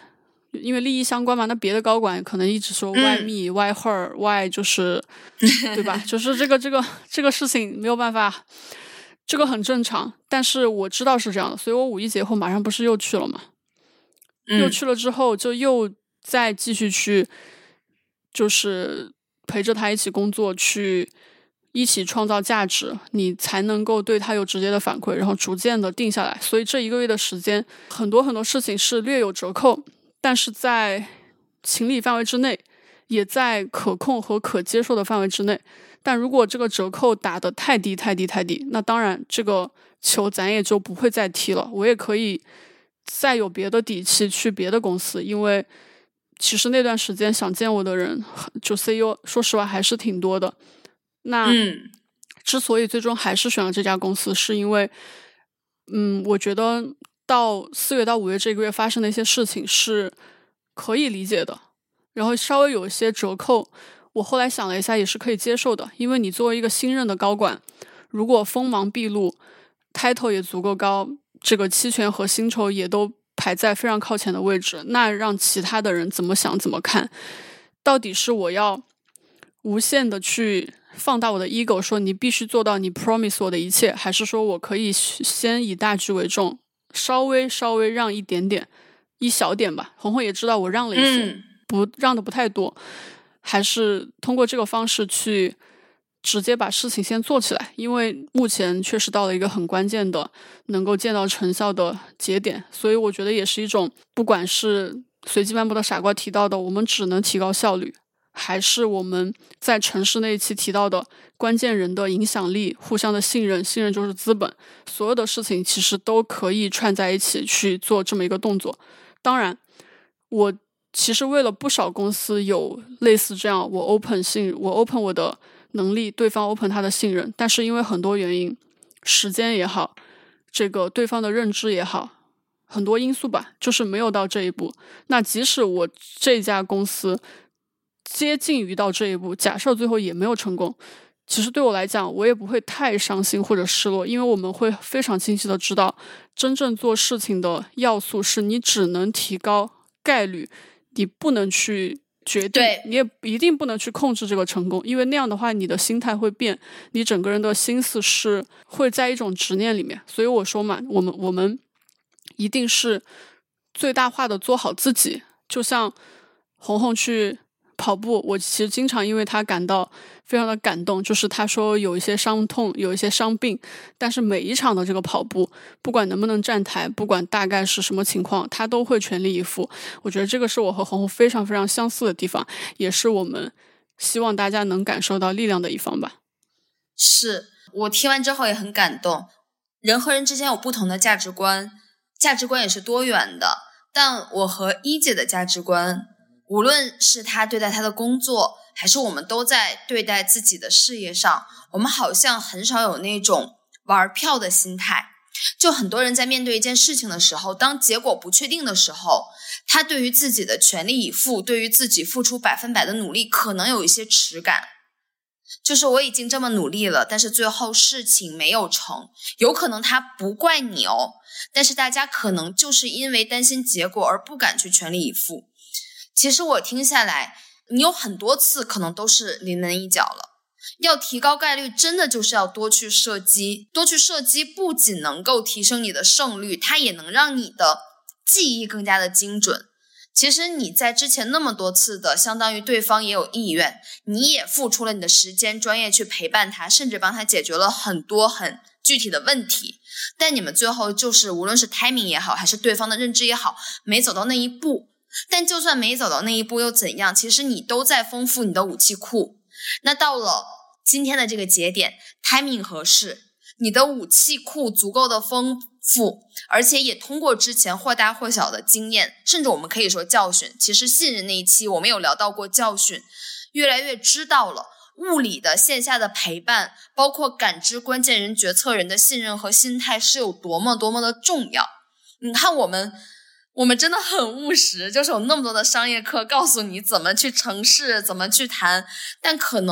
因为利益相关嘛，那别的高管可能一直说 why me why her why 就是对吧，就是这个事情没有办法，这个很正常，但是我知道是这样的，所以我五一节后马上不是又去了嘛，又去了之后就又再继续去就是陪着他一起工作，去一起创造价值，你才能够对他有直接的反馈，然后逐渐的定下来。所以这1个月的时间，很多事情是略有折扣，但是在情理范围之内，也在可控和可接受的范围之内。但如果这个折扣打得太低太低太低，那当然这个球咱也就不会再踢了，我也可以再有别的底气去别的公司，因为其实那段时间想见我的人就 CEO 说实话还是挺多的。那之所以最终还是选了这家公司，是因为我觉得到4月到5月这个月发生的一些事情是可以理解的，然后稍微有一些折扣，我后来想了一下也是可以接受的。因为你作为一个新任的高管，如果锋芒毕露， title 也足够高，这个期权和薪酬也都排在非常靠前的位置，那让其他的人怎么想怎么看，到底是我要无限的去放大我的 ego 说你必须做到你 promise 我的一切，还是说我可以先以大局为重，稍微让一点点，一小点吧，红红也知道我让了一些，不让的不太多，还是通过这个方式去直接把事情先做起来，因为目前确实到了一个很关键的能够见到成效的节点，所以我觉得也是一种，不管是随机漫步的傻瓜提到的我们只能提高效率，还是我们在城市那一期提到的关键人的影响力，互相的信任，信任就是资本，所有的事情其实都可以串在一起去做这么一个动作。当然我其实为了不少公司有类似这样，我 open 我的能力，对方 open 他的信任，但是因为很多原因，时间也好，这个对方的认知也好，很多因素吧，就是没有到这一步。那即使我这家公司接近于到这一步，假设最后也没有成功，其实对我来讲我也不会太伤心或者失落，因为我们会非常清晰的知道，真正做事情的要素是你只能提高概率，你不能去决定，你也一定不能去控制这个成功，因为那样的话你的心态会变，你整个人的心思是会在一种执念里面。所以我说嘛，我们一定是最大化的做好自己。就像红红去跑步，我其实经常因为他感到非常的感动，就是他说有一些伤痛，有一些伤病，但是每一场的这个跑步，不管能不能站台，不管大概是什么情况，他都会全力以赴。我觉得这个是我和红红非常非常相似的地方，也是我们希望大家能感受到力量的一方吧。 是，我听完之后也很感动，人和人之间有不同的价值观，价值观也是多元的，但我和一姐的价值观，无论是他对待他的工作，还是我们都在对待自己的事业上，我们好像很少有那种玩票的心态。就很多人在面对一件事情的时候，当结果不确定的时候，他对于自己的全力以赴，对于自己付出100%的努力，可能有一些耻感。就是我已经这么努力了，但是最后事情没有成，有可能他不怪你哦，但是大家可能就是因为担心结果而不敢去全力以赴。其实我听下来，你有很多次可能都是临门一脚了。要提高概率，真的就是要多去射击，多去射击不仅能够提升你的胜率，它也能让你的记忆更加的精准。其实你在之前那么多次的，相当于对方也有意愿，你也付出了你的时间专业去陪伴他，甚至帮他解决了很多很具体的问题，但你们最后就是无论是 timing 也好，还是对方的认知也好，没走到那一步。但就算没走到那一步又怎样，其实你都在丰富你的武器库。那到了今天的这个节点， timing 合适，你的武器库足够的丰富，而且也通过之前或大或小的经验，甚至我们可以说教训，其实信任那一期我们有聊到过教训，越来越知道了物理的线下的陪伴，包括感知关键人决策人的信任和心态是有多么多么的重要。你看我们真的很务实，就是有那么多的商业课告诉你怎么去成事，怎么去谈，但可能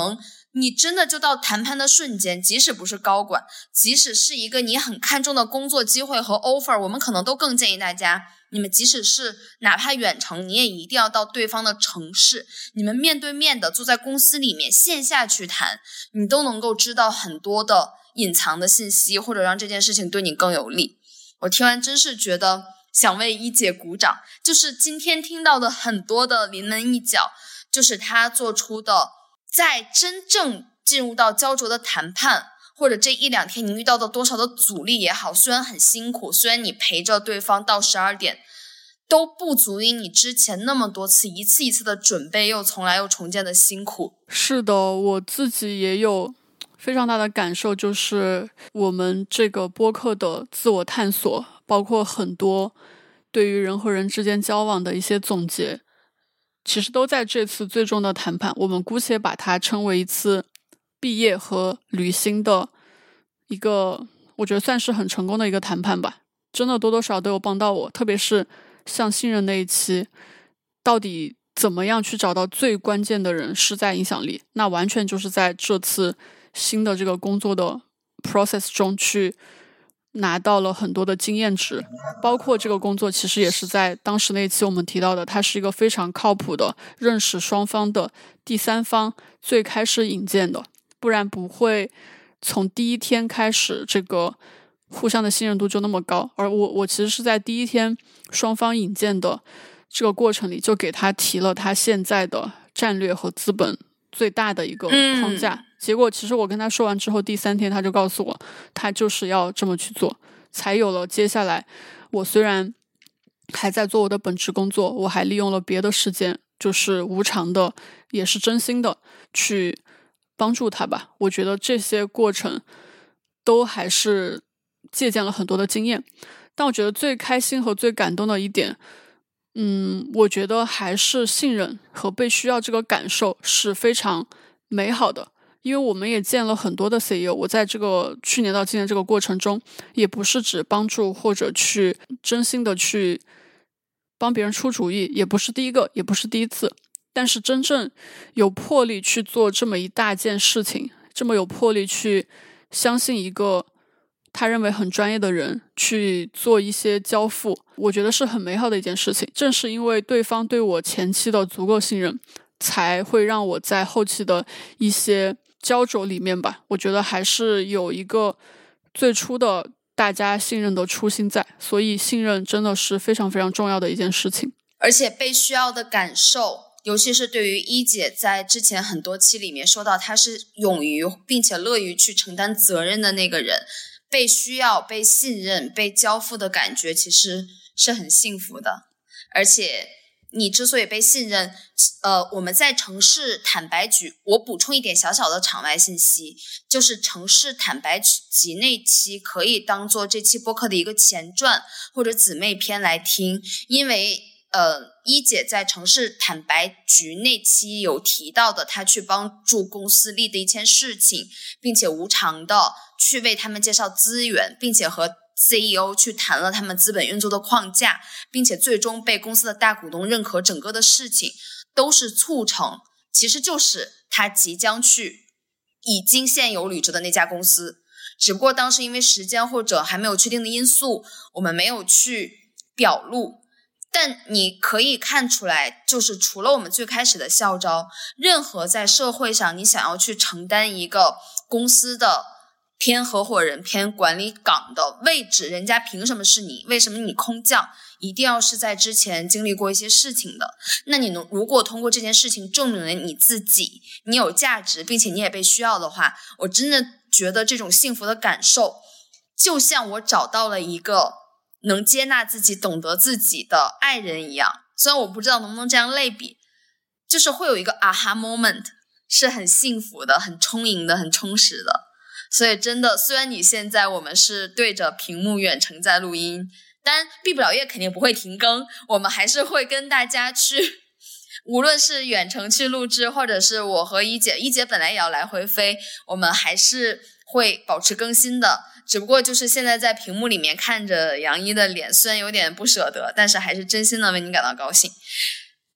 你真的就到谈判的瞬间，即使不是高管，即使是一个你很看重的工作机会和 offer， 我们可能都更建议大家，你们即使是哪怕远程，你也一定要到对方的城市，你们面对面的坐在公司里面线下去谈，你都能够知道很多的隐藏的信息，或者让这件事情对你更有利。我听完真是觉得想为一姐鼓掌，就是今天听到的很多的临门一脚，就是她做出的在真正进入到焦灼的谈判，或者这一两天你遇到的多少的阻力也好，虽然很辛苦，虽然你陪着对方到12点，都不足以你之前那么多次一次一次的准备又从来又重建的辛苦。 是的，我自己也有非常大的感受，就是我们这个播客的自我探索，包括很多对于人和人之间交往的一些总结，其实都在这次最终的谈判，我们姑且把它称为一次毕业和履新的一个，我觉得算是很成功的一个谈判吧。真的多多少少都有帮到我，特别是像信任那一期，到底怎么样去找到最关键的人施加影响力，那完全就是在这次新的这个工作的 process 中去拿到了很多的经验值，包括这个工作其实也是在当时那一期我们提到的，它是一个非常靠谱的认识双方的第三方最开始引荐的，不然不会从第一天开始这个互相的信任度就那么高。而我其实是在第一天双方引荐的这个过程里就给他提了他现在的战略和资本最大的一个框架，结果其实我跟他说完之后，第3天他就告诉我他就是要这么去做，才有了接下来我虽然还在做我的本职工作，我还利用了别的时间，就是无偿的也是真心的去帮助他吧。我觉得这些过程都还是借鉴了很多的经验，但我觉得最开心和最感动的一点，我觉得还是信任和被需要这个感受是非常美好的。因为我们也见了很多的 CEO， 我在这个去年到今年这个过程中，也不是只帮助或者去真心的去帮别人出主意，也不是第一个，也不是第一次，但是真正有魄力去做这么一大件事情，这么有魄力去相信一个他认为很专业的人去做一些交付，我觉得是很美好的一件事情。正是因为对方对我前期的足够信任，才会让我在后期的一些焦灼里面吧，我觉得还是有一个最初的大家信任的初心在，所以信任真的是非常非常重要的一件事情。 而且被需要的感受，尤其是对于一姐在之前很多期里面说到她是勇于并且乐于去承担责任的那个人，被需要、被信任、被交付的感觉其实是很幸福的。而且你之所以被信任，我们在城市坦白局，我补充一点小小的场外信息，就是城市坦白局那期可以当做这期播客的一个前传或者姊妹篇来听，因为一姐在城市坦白局那期有提到的，她去帮助公司立的一件事情，并且无偿的去为他们介绍资源，并且和CEO 去谈了他们资本运作的框架，并且最终被公司的大股东认可，整个的事情都是促成，其实就是他即将去已经现有履职的那家公司，只不过当时因为时间或者还没有确定的因素，我们没有去表露。但你可以看出来，就是除了我们最开始的校招，任何在社会上你想要去承担一个公司的偏合伙人偏管理岗的位置，人家凭什么是你？为什么你空降？一定要是在之前经历过一些事情的。那你如果通过这件事情证明了你自己，你有价值，并且你也被需要的话，我真的觉得这种幸福的感受，就像我找到了一个能接纳自己、懂得自己的爱人一样。虽然我不知道能不能这样类比，就是会有一个 aha moment， 是很幸福的、很充盈的、很充实的。所以真的，虽然你现在我们是对着屏幕远程在录音，但毕不了业肯定不会停更，我们还是会跟大家去，无论是远程去录制，或者是我和一姐本来也要来回飞，我们还是会保持更新的。只不过就是现在在屏幕里面看着杨一的脸，虽然有点不舍得，但是还是真心的为你感到高兴。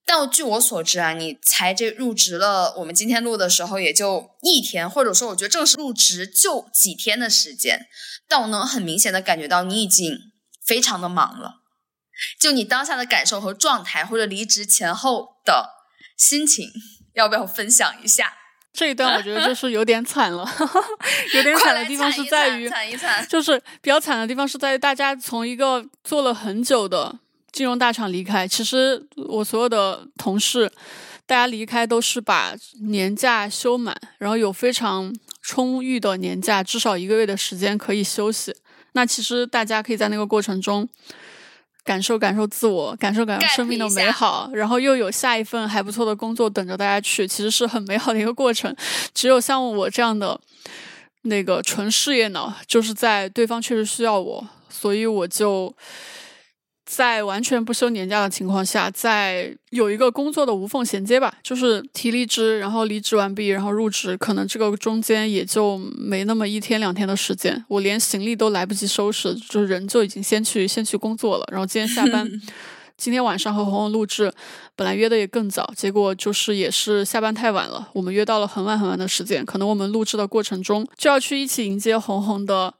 但据我所知啊，你才入职了，我们今天录的时候也就1天，或者说我觉得正式入职就几天的时间，但我能很明显的感觉到你已经非常的忙了。就你当下的感受和状态，或者离职前后的心情，要不要分享一下？ 这一段我觉得就是有点惨了有点惨的地方是在于就是比较惨的地方是在于大家从一个做了很久的金融大厂离开，其实我所有的同事大家离开都是把年假休满，然后有非常充裕的年假，至少1个月的时间可以休息。那其实大家可以在那个过程中感受自我，感受生命的美好，然后又有下一份还不错的工作等着大家去，其实是很美好的一个过程。只有像我这样的那个纯事业脑，就是在对方确实需要我，所以我就在完全不休年假的情况下，在有一个工作的无缝衔接吧，就是提离职，然后离职完毕，然后入职，可能这个中间也就没那么1天2天的时间，我连行李都来不及收拾，就是人就已经先去工作了。然后今天下班今天晚上和红红录制本来约的也更早，结果就是也是下班太晚了，我们约到了很晚的时间，可能我们录制的过程中就要去一起迎接红红的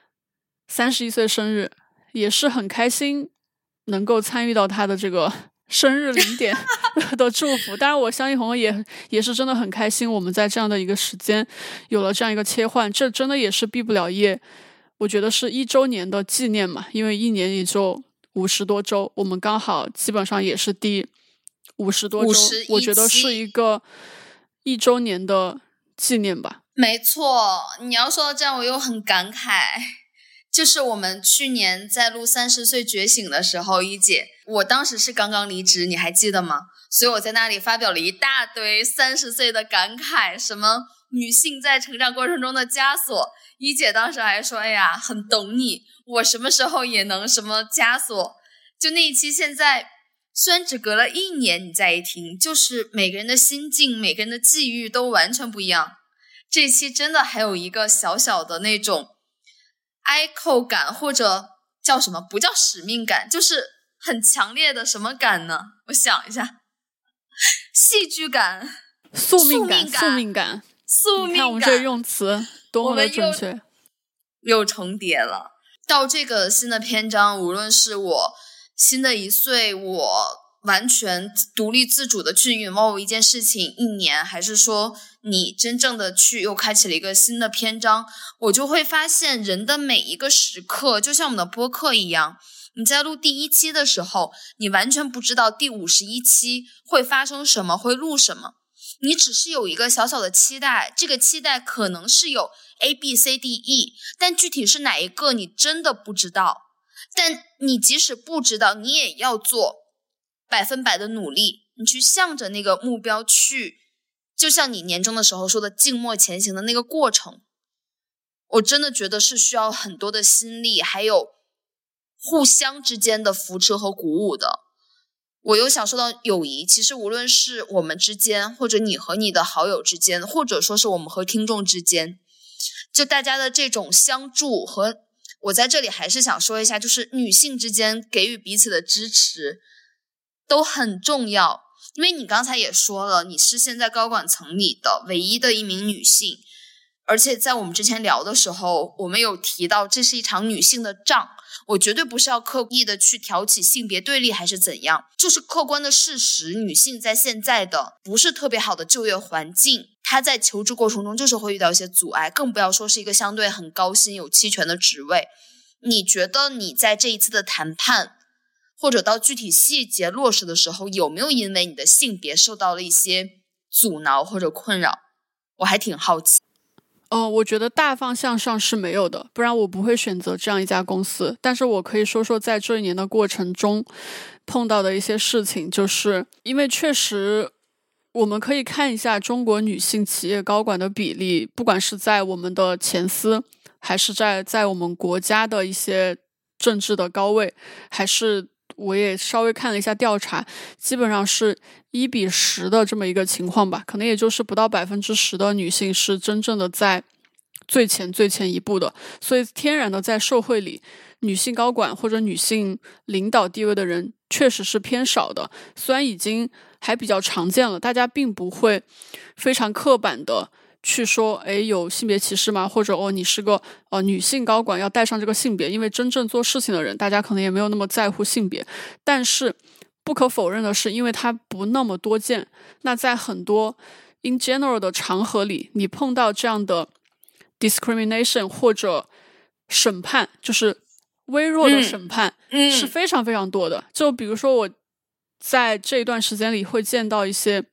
31岁生日，也是很开心能够参与到他的这个生日0点的祝福。当然我相信红红也是真的很开心，我们在这样的一个时间有了这样一个切换，这真的也是毕不了业，我觉得是1周年的纪念嘛，因为1年也就50多周，我们刚好基本上也是第50多周，我觉得是一个1周年的纪念吧。 没错，你要说到这样我又很感慨，就是我们去年在录30岁觉醒的时候，一姐，我当时是刚刚离职，你还记得吗？所以我在那里发表了一大堆30岁的感慨，什么女性在成长过程中的枷锁，一姐当时还说，哎呀，很懂你，我什么时候也能什么枷锁。就那一期现在虽然只隔了1年，你再一听，就是每个人的心境，每个人的际遇都完全不一样。这一期真的还有一个小小的那种echo感，或者叫什么，不叫使命感，就是很强烈的什么感呢？我想一下，戏剧感、 宿命感。你看我们这个用词多么的准确， 又重叠了。到这个新的篇章，无论是我新的1岁，我完全独立自主的去拥抱一件事情1年，还是说你真正的去又开启了一个新的篇章，我就会发现人的每一个时刻就像我们的播客一样，你在录第1期的时候，你完全不知道第51期会发生什么，会录什么，你只是有一个小小的期待，这个期待可能是有 A、B、C、D、E， 但具体是哪一个你真的不知道。但你即使不知道，你也要做100%的努力，你去向着那个目标去，就像你年终的时候说的静默前行的那个过程，我真的觉得是需要很多的心力，还有互相之间的扶持和鼓舞的。我又想说到友谊，其实无论是我们之间，或者你和你的好友之间，或者说是我们和听众之间，就大家的这种相助，和我在这里还是想说一下，就是女性之间给予彼此的支持都很重要。因为你刚才也说了，你是现在高管层里的唯一的一名女性，而且在我们之前聊的时候，我们有提到这是一场女性的仗，我绝对不是要刻意的去挑起性别对立还是怎样，就是客观的事实，女性在现在的不是特别好的就业环境，她在求职过程中就是会遇到一些阻碍，更不要说是一个相对很高薪有期权的职位。你觉得你在这一次的谈判或者到具体细节落实的时候，有没有因为你的性别受到了一些阻挠或者困扰？我还挺好奇。 我觉得大方向上是没有的，不然我不会选择这样一家公司。但是我可以说说在这1年的过程中碰到的一些事情，就是因为确实我们可以看一下中国女性企业高管的比例，不管是在我们的前司，还是在我们国家的一些政治的高位，还是我也稍微看了一下调查，基本上是1:10的这么一个情况吧，可能也就是不到10%的女性是真正的在最前一步的，所以天然的在社会里，女性高管或者女性领导地位的人确实是偏少的，虽然已经还比较常见了，大家并不会非常刻板的去说有性别歧视吗？或者你是个女性高管要带上这个性别，因为真正做事情的人大家可能也没有那么在乎性别。但是不可否认的是，因为它不那么多见，那在很多 in general 的场合里，你碰到这样的 discrimination 或者审判，就是微弱的审判是非常非常多的。就比如说我在这一段时间里会见到一些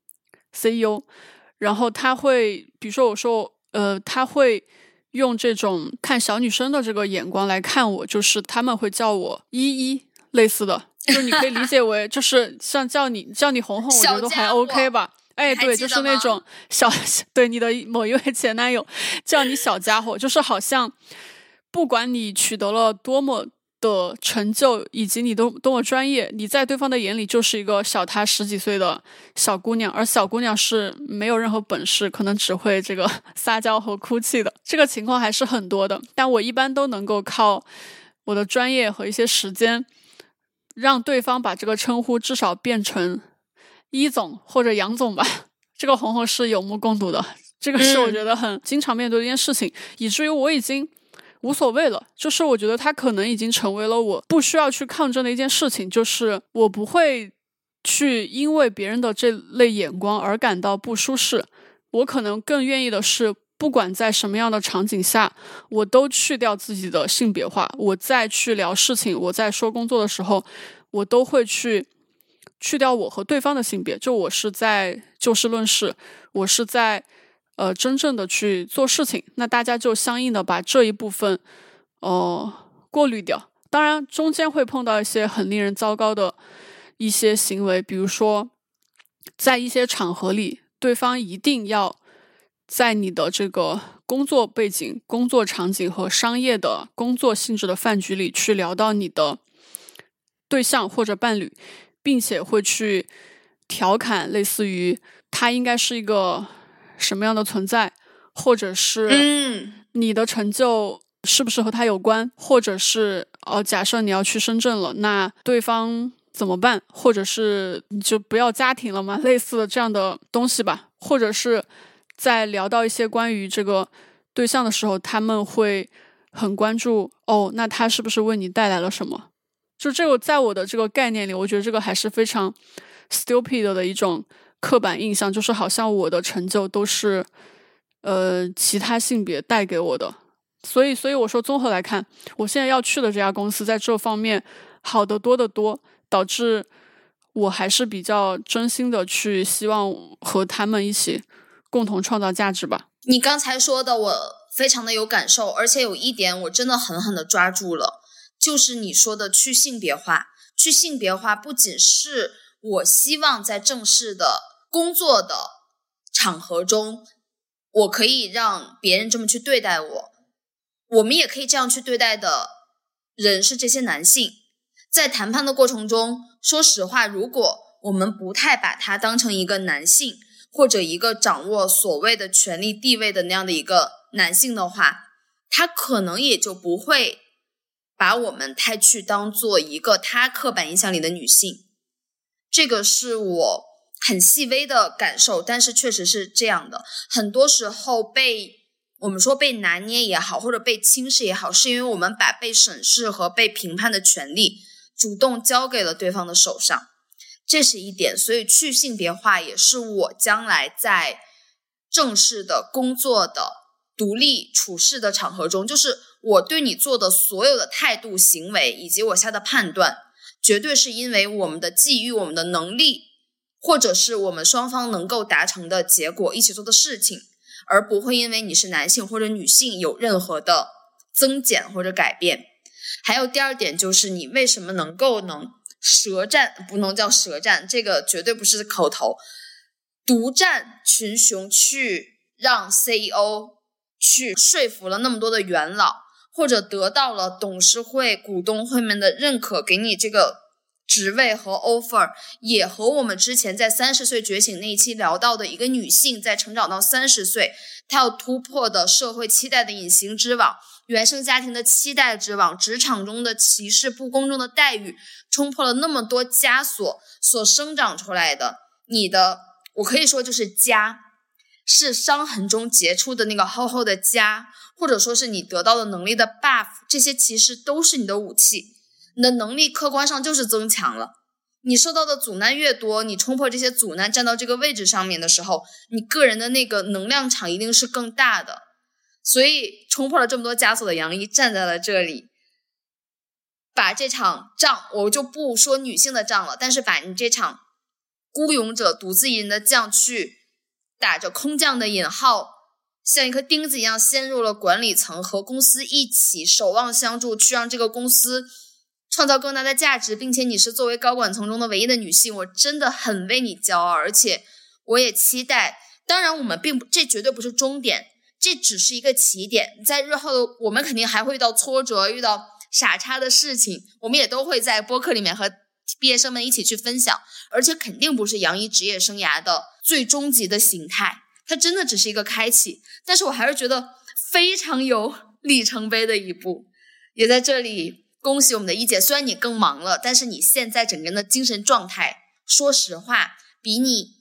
CEO， 然后他会比如说我说他会用这种看小女生的这个眼光来看我，就是他们会叫我依依类似的，就是你可以理解为就是像叫你红红，我觉得都还 OK 吧。对，就是那种对你的某一位前男友叫你小家伙，就是好像不管你取得了多么的成就，以及你多么专业，你在对方的眼里就是一个小他10几岁的小姑娘，而小姑娘是没有任何本事，可能只会这个撒娇和哭泣的。这个情况还是很多的，但我一般都能够靠我的专业和一些时间让对方把这个称呼至少变成一总或者杨总吧，这个红红是有目共睹的，这个是我觉得很经常面对的一件事情，以至于我已经无所谓了，就是我觉得它可能已经成为了我不需要去抗争的一件事情，就是我不会去因为别人的这类眼光而感到不舒适，我可能更愿意的是不管在什么样的场景下，我都去掉自己的性别化，我再去聊事情，我在说工作的时候，我都会去掉我和对方的性别，就我是在就事论事，我是在真正的去做事情，那大家就相应的把这一部分过滤掉。当然中间会碰到一些很令人糟糕的一些行为，比如说在一些场合里，对方一定要在你的这个工作背景、工作场景和商业的工作性质的饭局里去聊到你的对象或者伴侣，并且会去调侃类似于他应该是一个什么样的存在，或者是你的成就是不是和他有关，或者是假设你要去深圳了，那对方怎么办，或者是你就不要家庭了吗，类似的这样的东西吧。或者是在聊到一些关于这个对象的时候，他们会很关注那他是不是为你带来了什么，就这个在我的这个概念里，我觉得这个还是非常 stupid 的一种刻板印象，就是好像我的成就都是其他性别带给我的。所以我说综合来看，我现在要去的这家公司在这方面好得多得多，导致我还是比较真心的去希望和他们一起共同创造价值吧。 你刚才说的我非常的有感受，而且有一点我真的狠狠的抓住了，就是你说的去性别化。去性别化不仅是我希望在正式的工作的场合中我可以让别人这么去对待我们也可以这样去对待的人是这些男性。在谈判的过程中，说实话，如果我们不太把他当成一个男性，或者一个掌握所谓的权力地位的那样的一个男性的话，他可能也就不会把我们太去当做一个他刻板印象里的女性。这个是我很细微的感受，但是确实是这样的。很多时候我们说被拿捏也好，或者被轻视也好，是因为我们把被审视和被评判的权利主动交给了对方的手上，这是一点。所以去性别化也是我将来在正式的工作的独立处事的场合中，就是我对你做的所有的态度行为以及我下的判断，绝对是因为我们的际遇、我们的能力，或者是我们双方能够达成的结果，一起做的事情，而不会因为你是男性或者女性有任何的增减或者改变。还有第二点，就是你为什么能舌战，不能叫舌战，这个绝对不是口头，独占群雄，去让 CEO 去说服了那么多的元老，或者得到了董事会、股东会们的认可，给你这个职位和 offer， 也和我们之前在30岁觉醒那一期聊到的一个女性在成长到30岁，她要突破的社会期待的隐形之网，原生家庭的期待之网，职场中的歧视，不公正的待遇，冲破了那么多枷锁所生长出来的你的，我可以说就是痂，是伤痕中结出的那个厚厚的痂，或者说是你得到的能力的 buff， 这些其实都是你的武器，你的能力客观上就是增强了。你受到的阻难越多，你冲破这些阻难站到这个位置上面的时候，你个人的那个能量场一定是更大的。所以冲破了这么多枷锁的杨一站在了这里，把这场仗，我就不说女性的仗了，但是把你这场孤勇者独自一人的将去打着空降的引号，像一颗钉子一样陷入了管理层，和公司一起守望相助，去让这个公司创造更大的价值，并且你是作为高管层中的唯一的女性，我真的很为你骄傲，而且我也期待，当然我们这绝对不是终点，这只是一个起点，在日后的我们肯定还会遇到挫折，遇到傻叉的事情，我们也都会在播客里面和毕业生们一起去分享，而且肯定不是杨一职业生涯的最终极的形态，它真的只是一个开启，但是我还是觉得非常有里程碑的一步。也在这里恭喜我们的一姐，虽然你更忙了，但是你现在整个人的精神状态，说实话比你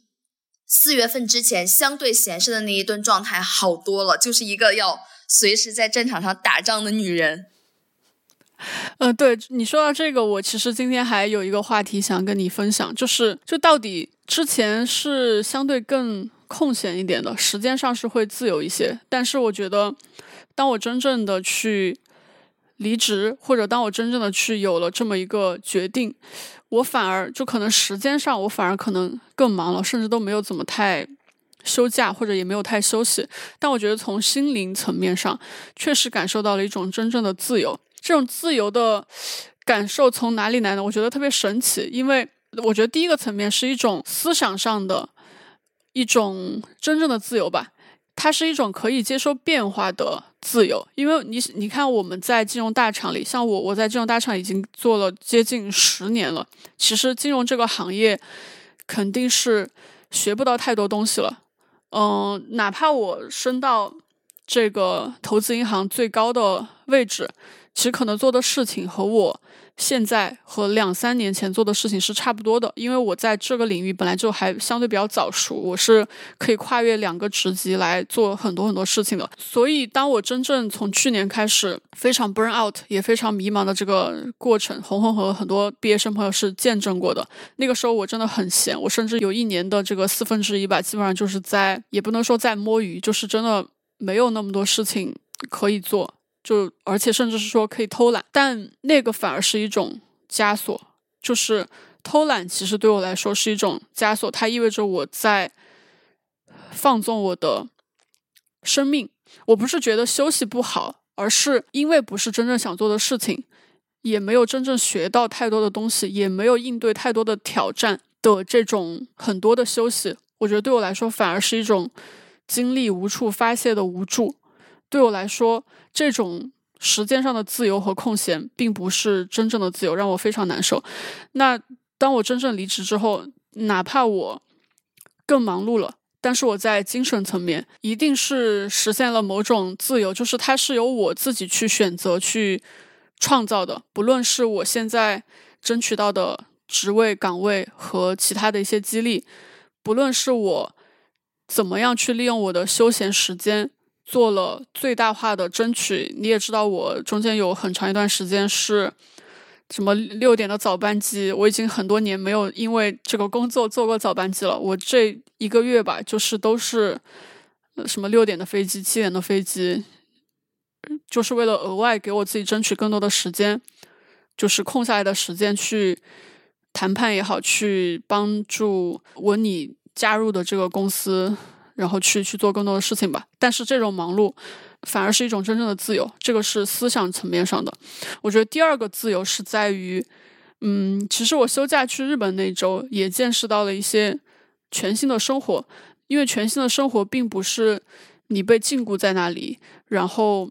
4月份之前相对闲适的那一顿状态好多了，就是一个要随时在战场上打仗的女人。 对，你说到这个，我其实今天还有一个话题想跟你分享，就到底之前是相对更空闲一点的，时间上是会自由一些，但是我觉得当我真正的去离职，或者当我真正的去有了这么一个决定，我反而就可能时间上我反而可能更忙了，甚至都没有怎么太休假，或者也没有太休息，但我觉得从心灵层面上确实感受到了一种真正的自由。这种自由的感受从哪里来呢？我觉得特别神奇，因为我觉得第一个层面是一种思想上的一种真正的自由吧，它是一种可以接受变化的自由。因为你看我们在金融大厂里，像我在金融大厂已经做了接近10年了，其实金融这个行业肯定是学不到太多东西了。哪怕我升到这个投资银行最高的位置，其实可能做的事情和我现在和2-3年前做的事情是差不多的，因为我在这个领域本来就还相对比较早熟，我是可以跨越2个职级来做很多很多事情的。所以当我真正从去年开始非常 burn out 也非常迷茫的这个过程，红红和很多毕业生朋友是见证过的，那个时候我真的很闲，我甚至有1年的这个1/4吧，基本上就是在，也不能说在摸鱼，就是真的没有那么多事情可以做，而且甚至是说可以偷懒，但那个反而是一种枷锁，就是偷懒其实对我来说是一种枷锁，它意味着我在放纵我的生命。我不是觉得休息不好，而是因为不是真正想做的事情，也没有真正学到太多的东西，也没有应对太多的挑战的这种很多的休息，我觉得对我来说反而是一种精力无处发泄的无助。对我来说，这种时间上的自由和空闲并不是真正的自由，让我非常难受。那当我真正离职之后，哪怕我更忙碌了，但是我在精神层面一定是实现了某种自由，就是它是由我自己去选择去创造的，不论是我现在争取到的职位岗位和其他的一些激励，不论是我怎么样去利用我的休闲时间做了最大化的争取。你也知道我中间有很长一段时间是什么6点的早班机，我已经很多年没有因为这个工作做过早班机了，我这1个月吧就是都是什么6点的飞机7点的飞机，就是为了额外给我自己争取更多的时间，就是空下来的时间去谈判也好，去帮助你加入的这个公司，然后去做更多的事情吧。但是这种忙碌反而是一种真正的自由，这个是思想层面上的。我觉得第二个自由是在于其实我休假去日本那周也见识到了一些全新的生活，因为全新的生活并不是你被禁锢在那里，然后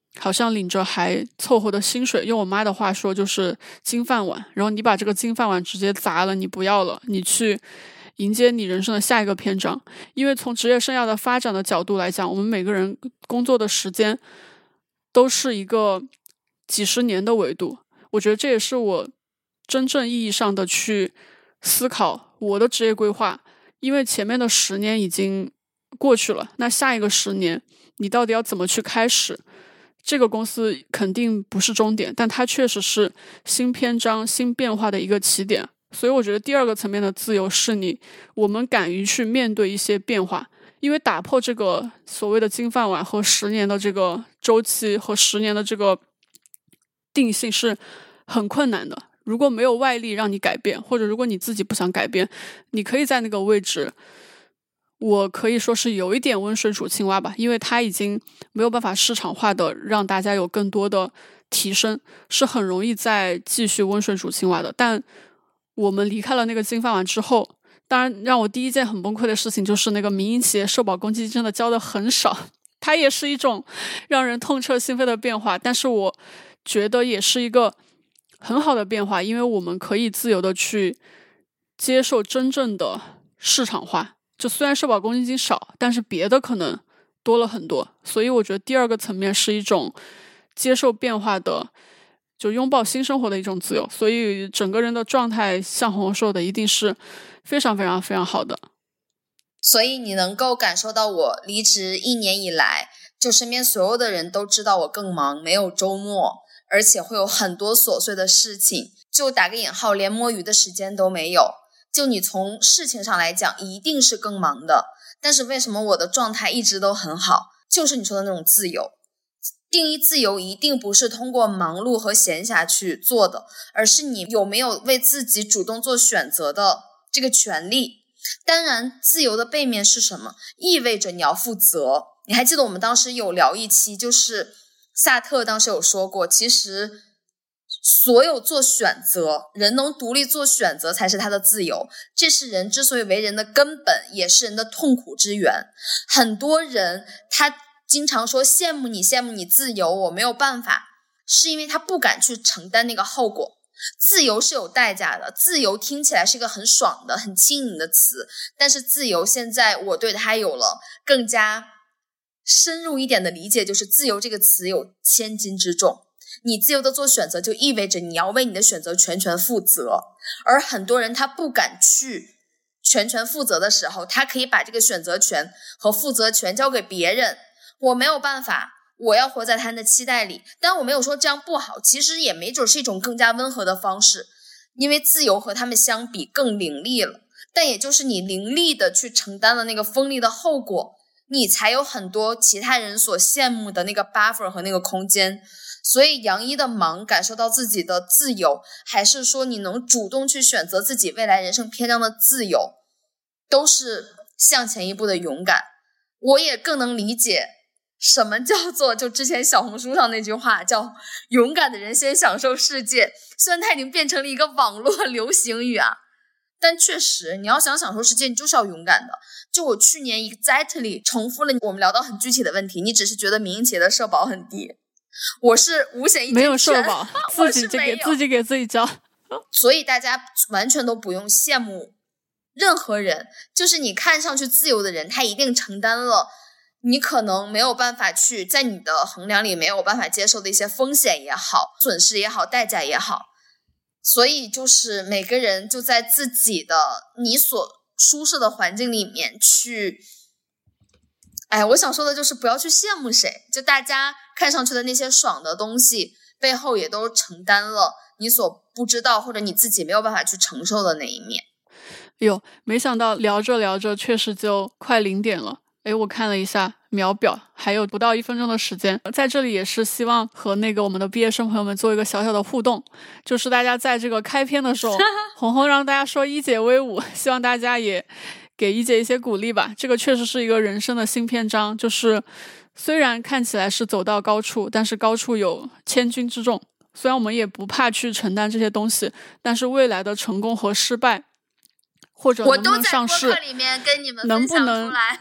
好像领着还凑合的薪水，用我妈的话说就是金饭碗，然后你把这个金饭碗直接砸了，你不要了，你去迎接你人生的下一个篇章。因为从职业生涯的发展的角度来讲，我们每个人工作的时间都是一个几十年的维度，我觉得这也是我真正意义上的去思考我的职业规划。因为前面的10年已经过去了，那下一个10年你到底要怎么去开始？这个公司肯定不是终点，但它确实是新篇章新变化的一个起点。所以我觉得第二个层面的自由是我们敢于去面对一些变化，因为打破这个所谓的金饭碗和10年的这个周期和10年的这个定性是很困难的。如果没有外力让你改变，或者如果你自己不想改变，你可以在那个位置，我可以说是有一点温水煮青蛙吧，因为它已经没有办法市场化的让大家有更多的提升，是很容易再继续温水煮青蛙的。但我们离开了那个金饭碗之后，当然让我第一件很崩溃的事情就是那个民营企业社保公积金真的交的很少，它也是一种让人痛彻心扉的变化，但是我觉得也是一个很好的变化，因为我们可以自由的去接受真正的市场化。就虽然社保公积金少，但是别的可能多了很多。所以我觉得第二个层面是一种接受变化的，就拥抱新生活的一种自由。所以整个人的状态像红红说的一定是非常非常非常好的。 所以你能够感受到我离职1年以来，就身边所有的人都知道我更忙，没有周末，而且会有很多琐碎的事情，就打个引号，连摸鱼的时间都没有。就你从事情上来讲一定是更忙的，但是为什么我的状态一直都很好？就是你说的那种自由。定义自由一定不是通过忙碌和闲暇去做的，而是你有没有为自己主动做选择的这个权利。当然自由的背面是什么？意味着你要负责。你还记得我们当时有聊一期，就是萨特当时有说过，其实所有做选择，人能独立做选择才是他的自由，这是人之所以为人的根本，也是人的痛苦之源。很多人他经常说羡慕你自由，我没有办法，是因为他不敢去承担那个后果。自由是有代价的，自由听起来是一个很爽的很轻盈的词，但是自由现在我对它有了更加深入一点的理解，就是自由这个词有千斤之重。你自由的做选择，就意味着你要为你的选择全权负责。而很多人他不敢去全权负责的时候，他可以把这个选择权和负责权交给别人。我没有办法，我要活在他人的期待里。但我没有说这样不好，其实也没准是一种更加温和的方式，因为自由和他们相比更凌厉了。但也就是你凌厉的去承担了那个锋利的后果，你才有很多其他人所羡慕的那个 buffer 和那个空间。所以杨一的忙感受到自己的自由，还是说你能主动去选择自己未来人生篇章的自由，都是向前一步的勇敢。我也更能理解什么叫做就之前小红书上那句话叫勇敢的人先享受世界，虽然它已经变成了一个网络流行语啊，但确实你要想享受世界，你就是要勇敢的。就我去年 exactly 重复了我们聊到很具体的问题，你只是觉得民营企业的社保很低，我是五险一金没有社保自己给自己交。 所以大家完全都不用羡慕任何人，就是你看上去自由的人，他一定承担了你可能没有办法去在你的衡量里没有办法接受的一些风险也好，损失也好，代价也好。所以就是每个人就在自己的你所舒适的环境里面去，我想说的就是不要去羡慕谁，就大家看上去的那些爽的东西背后也都承担了你所不知道或者你自己没有办法去承受的那一面。 哟，没想到聊着聊着确实就快0点了。我看了一下秒表，还有不到1分钟的时间。在这里也是希望和我们的毕业生朋友们做一个小小的互动，就是大家在这个开篇的时候红红让大家说一姐威武，希望大家也给一姐一些鼓励吧。这个确实是一个人生的新篇章，就是虽然看起来是走到高处，但是高处有千钧之重。虽然我们也不怕去承担这些东西，但是未来的成功和失败，或者能不能上市， 我都在播客里面跟你们分享出来，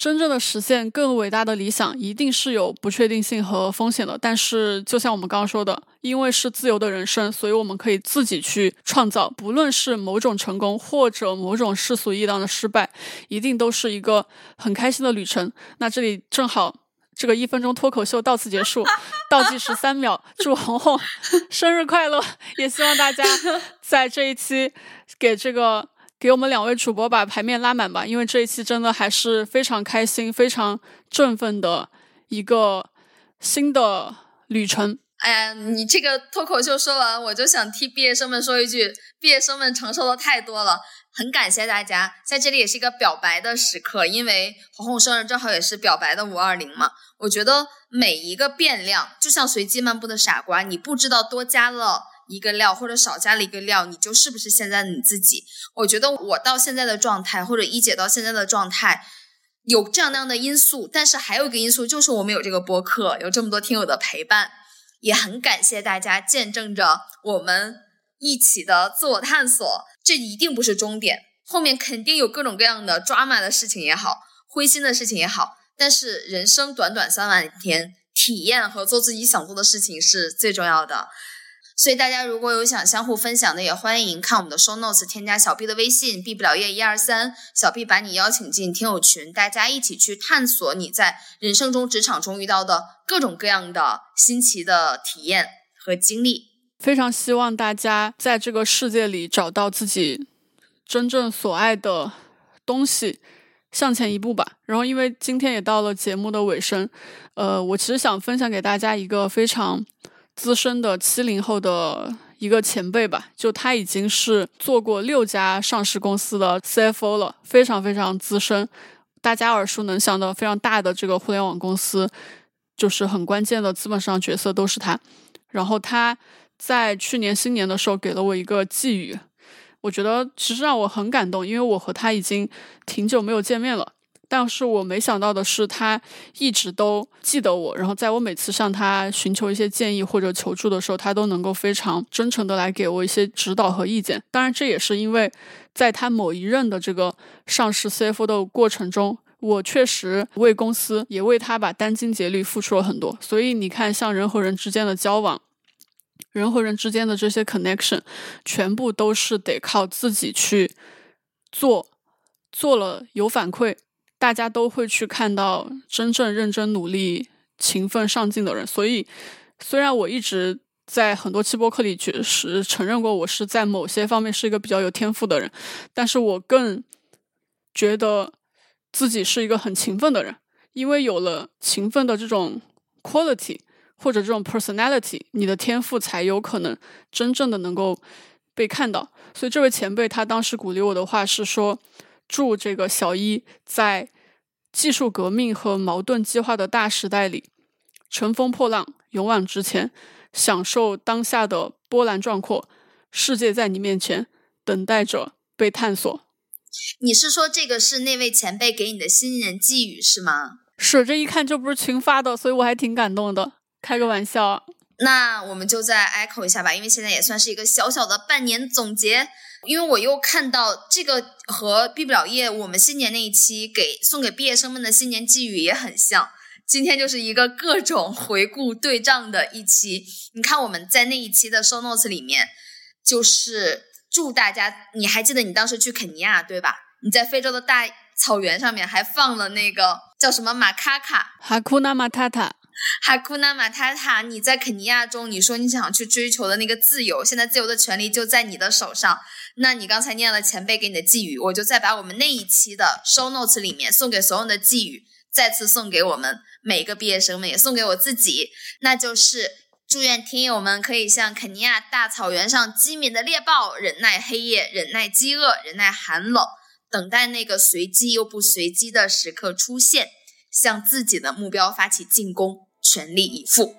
真正的实现更伟大的理想一定是有不确定性和风险的，但是就像我们刚刚说的，因为是自由的人生，所以我们可以自己去创造，不论是某种成功或者某种世俗意义上的失败，一定都是一个很开心的旅程。那这里正好这个1分钟脱口秀到此结束，倒计时3秒，祝红红生日快乐！也希望大家在这一期给我们2位主播把牌面拉满吧，因为这一期真的还是非常开心、非常振奋的一个新的旅程。 哎呀，你这个脱口秀说完，我就想替毕业生们说一句，毕业生们承受的太多了，很感谢大家。在这里也是一个表白的时刻，因为红红生日正好也是表白的520嘛。我觉得每一个变量就像随机漫步的傻瓜，你不知道多加了一个料或者少加了一个料，你就是不是现在的你自己。我觉得我到现在的状态，或者一姐到现在的状态，有这样那样的因素，但是还有一个因素就是我们有这个播客，有这么多听友的陪伴，也很感谢大家见证着我们一起的自我探索。这一定不是终点，后面肯定有各种各样的drama的事情也好，灰心的事情也好，但是人生短短3万天，体验和做自己想做的事情是最重要的。所以大家如果有想相互分享的，也欢迎看我们的 show notes， 添加小 B 的微信，毕不了业123，小 B 把你邀请进听友群，大家一起去探索你在人生中职场中遇到的各种各样的新奇的体验和经历。 非常希望大家在这个世界里找到自己真正所爱的东西，向前一步吧。然后因为今天也到了节目的尾声，我其实想分享给大家一个非常资深的70后的一个前辈吧，就他已经是做过6家上市公司的 CFO 了，非常非常资深，大家耳熟能详的非常大的这个互联网公司，就是很关键的资本上角色都是他。然后他在去年新年的时候给了我一个寄语，我觉得其实让我很感动，因为我和他已经挺久没有见面了，但是我没想到的是他一直都记得我，然后在我每次向他寻求一些建议或者求助的时候，他都能够非常真诚的来给我一些指导和意见。当然这也是因为在他某一任的这个上市 CFO 的过程中，我确实为公司也为他把殚精竭虑付出了很多。所以你看，像人和人之间的交往，人和人之间的这些 connection 全部都是得靠自己去做了有反馈，大家都会去看到真正认真努力勤奋上进的人。所以虽然我一直在很多期播客里确实承认过我是在某些方面是一个比较有天赋的人，但是我更觉得自己是一个很勤奋的人，因为有了勤奋的这种 quality或者这种 personality， 你的天赋才有可能真正的能够被看到。所以这位前辈他当时鼓励我的话是说，祝这个小一在技术革命和矛盾激化的大时代里乘风破浪，勇往直前，享受当下的波澜壮阔，世界在你面前等待着被探索。 你是说这个是那位前辈给你的新年寄语是吗？ 是，这一看就不是群发的，所以我还挺感动的，开个玩笑。 那我们就再 echo 一下吧，因为现在也算是一个小小的半年总结。因为我又看到这个和毕不了业我们新年那一期送给毕业生们的新年寄语也很像，今天就是一个各种回顾对账的一期。你看我们在那一期的 show notes 里面，就是祝大家，你还记得你当时去肯尼亚对吧？你在非洲的大草原上面还放了那个叫什么马卡卡， 哈库纳马塔塔， 哈库纳马塔塔。你在肯尼亚中你说你想去追求的那个自由，现在自由的权利就在你的手上。那你刚才念了前辈给你的寄语，我就再把我们那一期的 show notes 里面送给所有人的寄语再次送给我们每一个毕业生们，也送给我自己，那就是祝愿听友们可以像肯尼亚大草原上机敏的猎豹，忍耐黑夜，忍耐饥饿，忍耐寒冷，等待那个随机又不随机的时刻出现，向自己的目标发起进攻，全力以赴。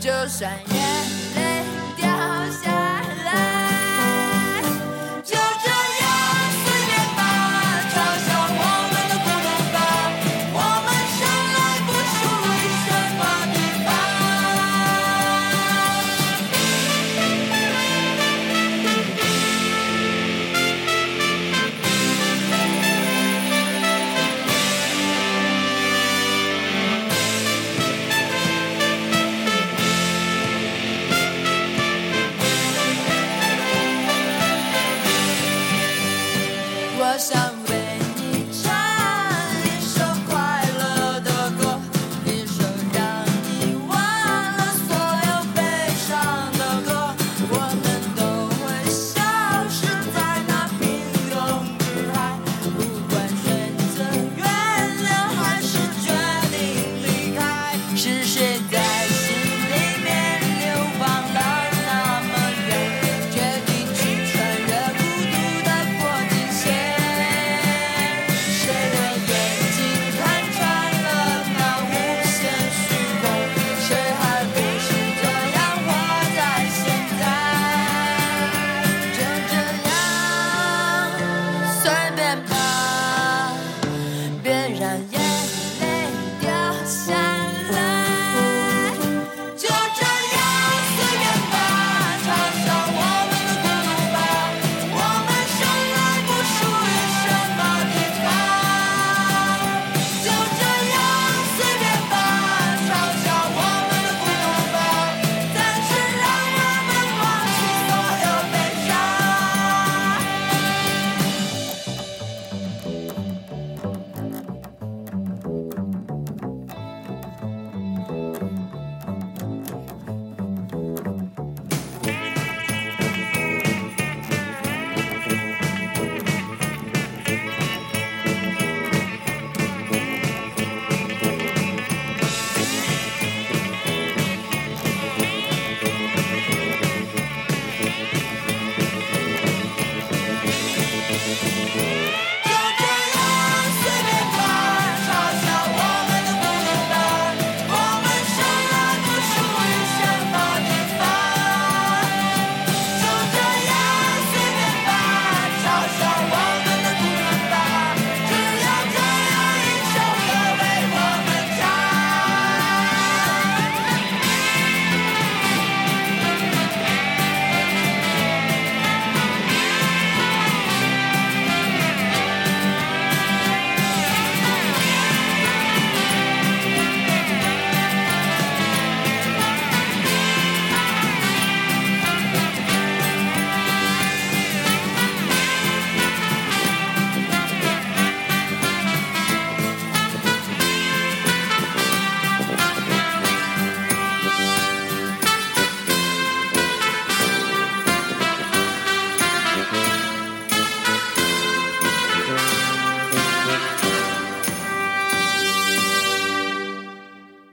就算月亮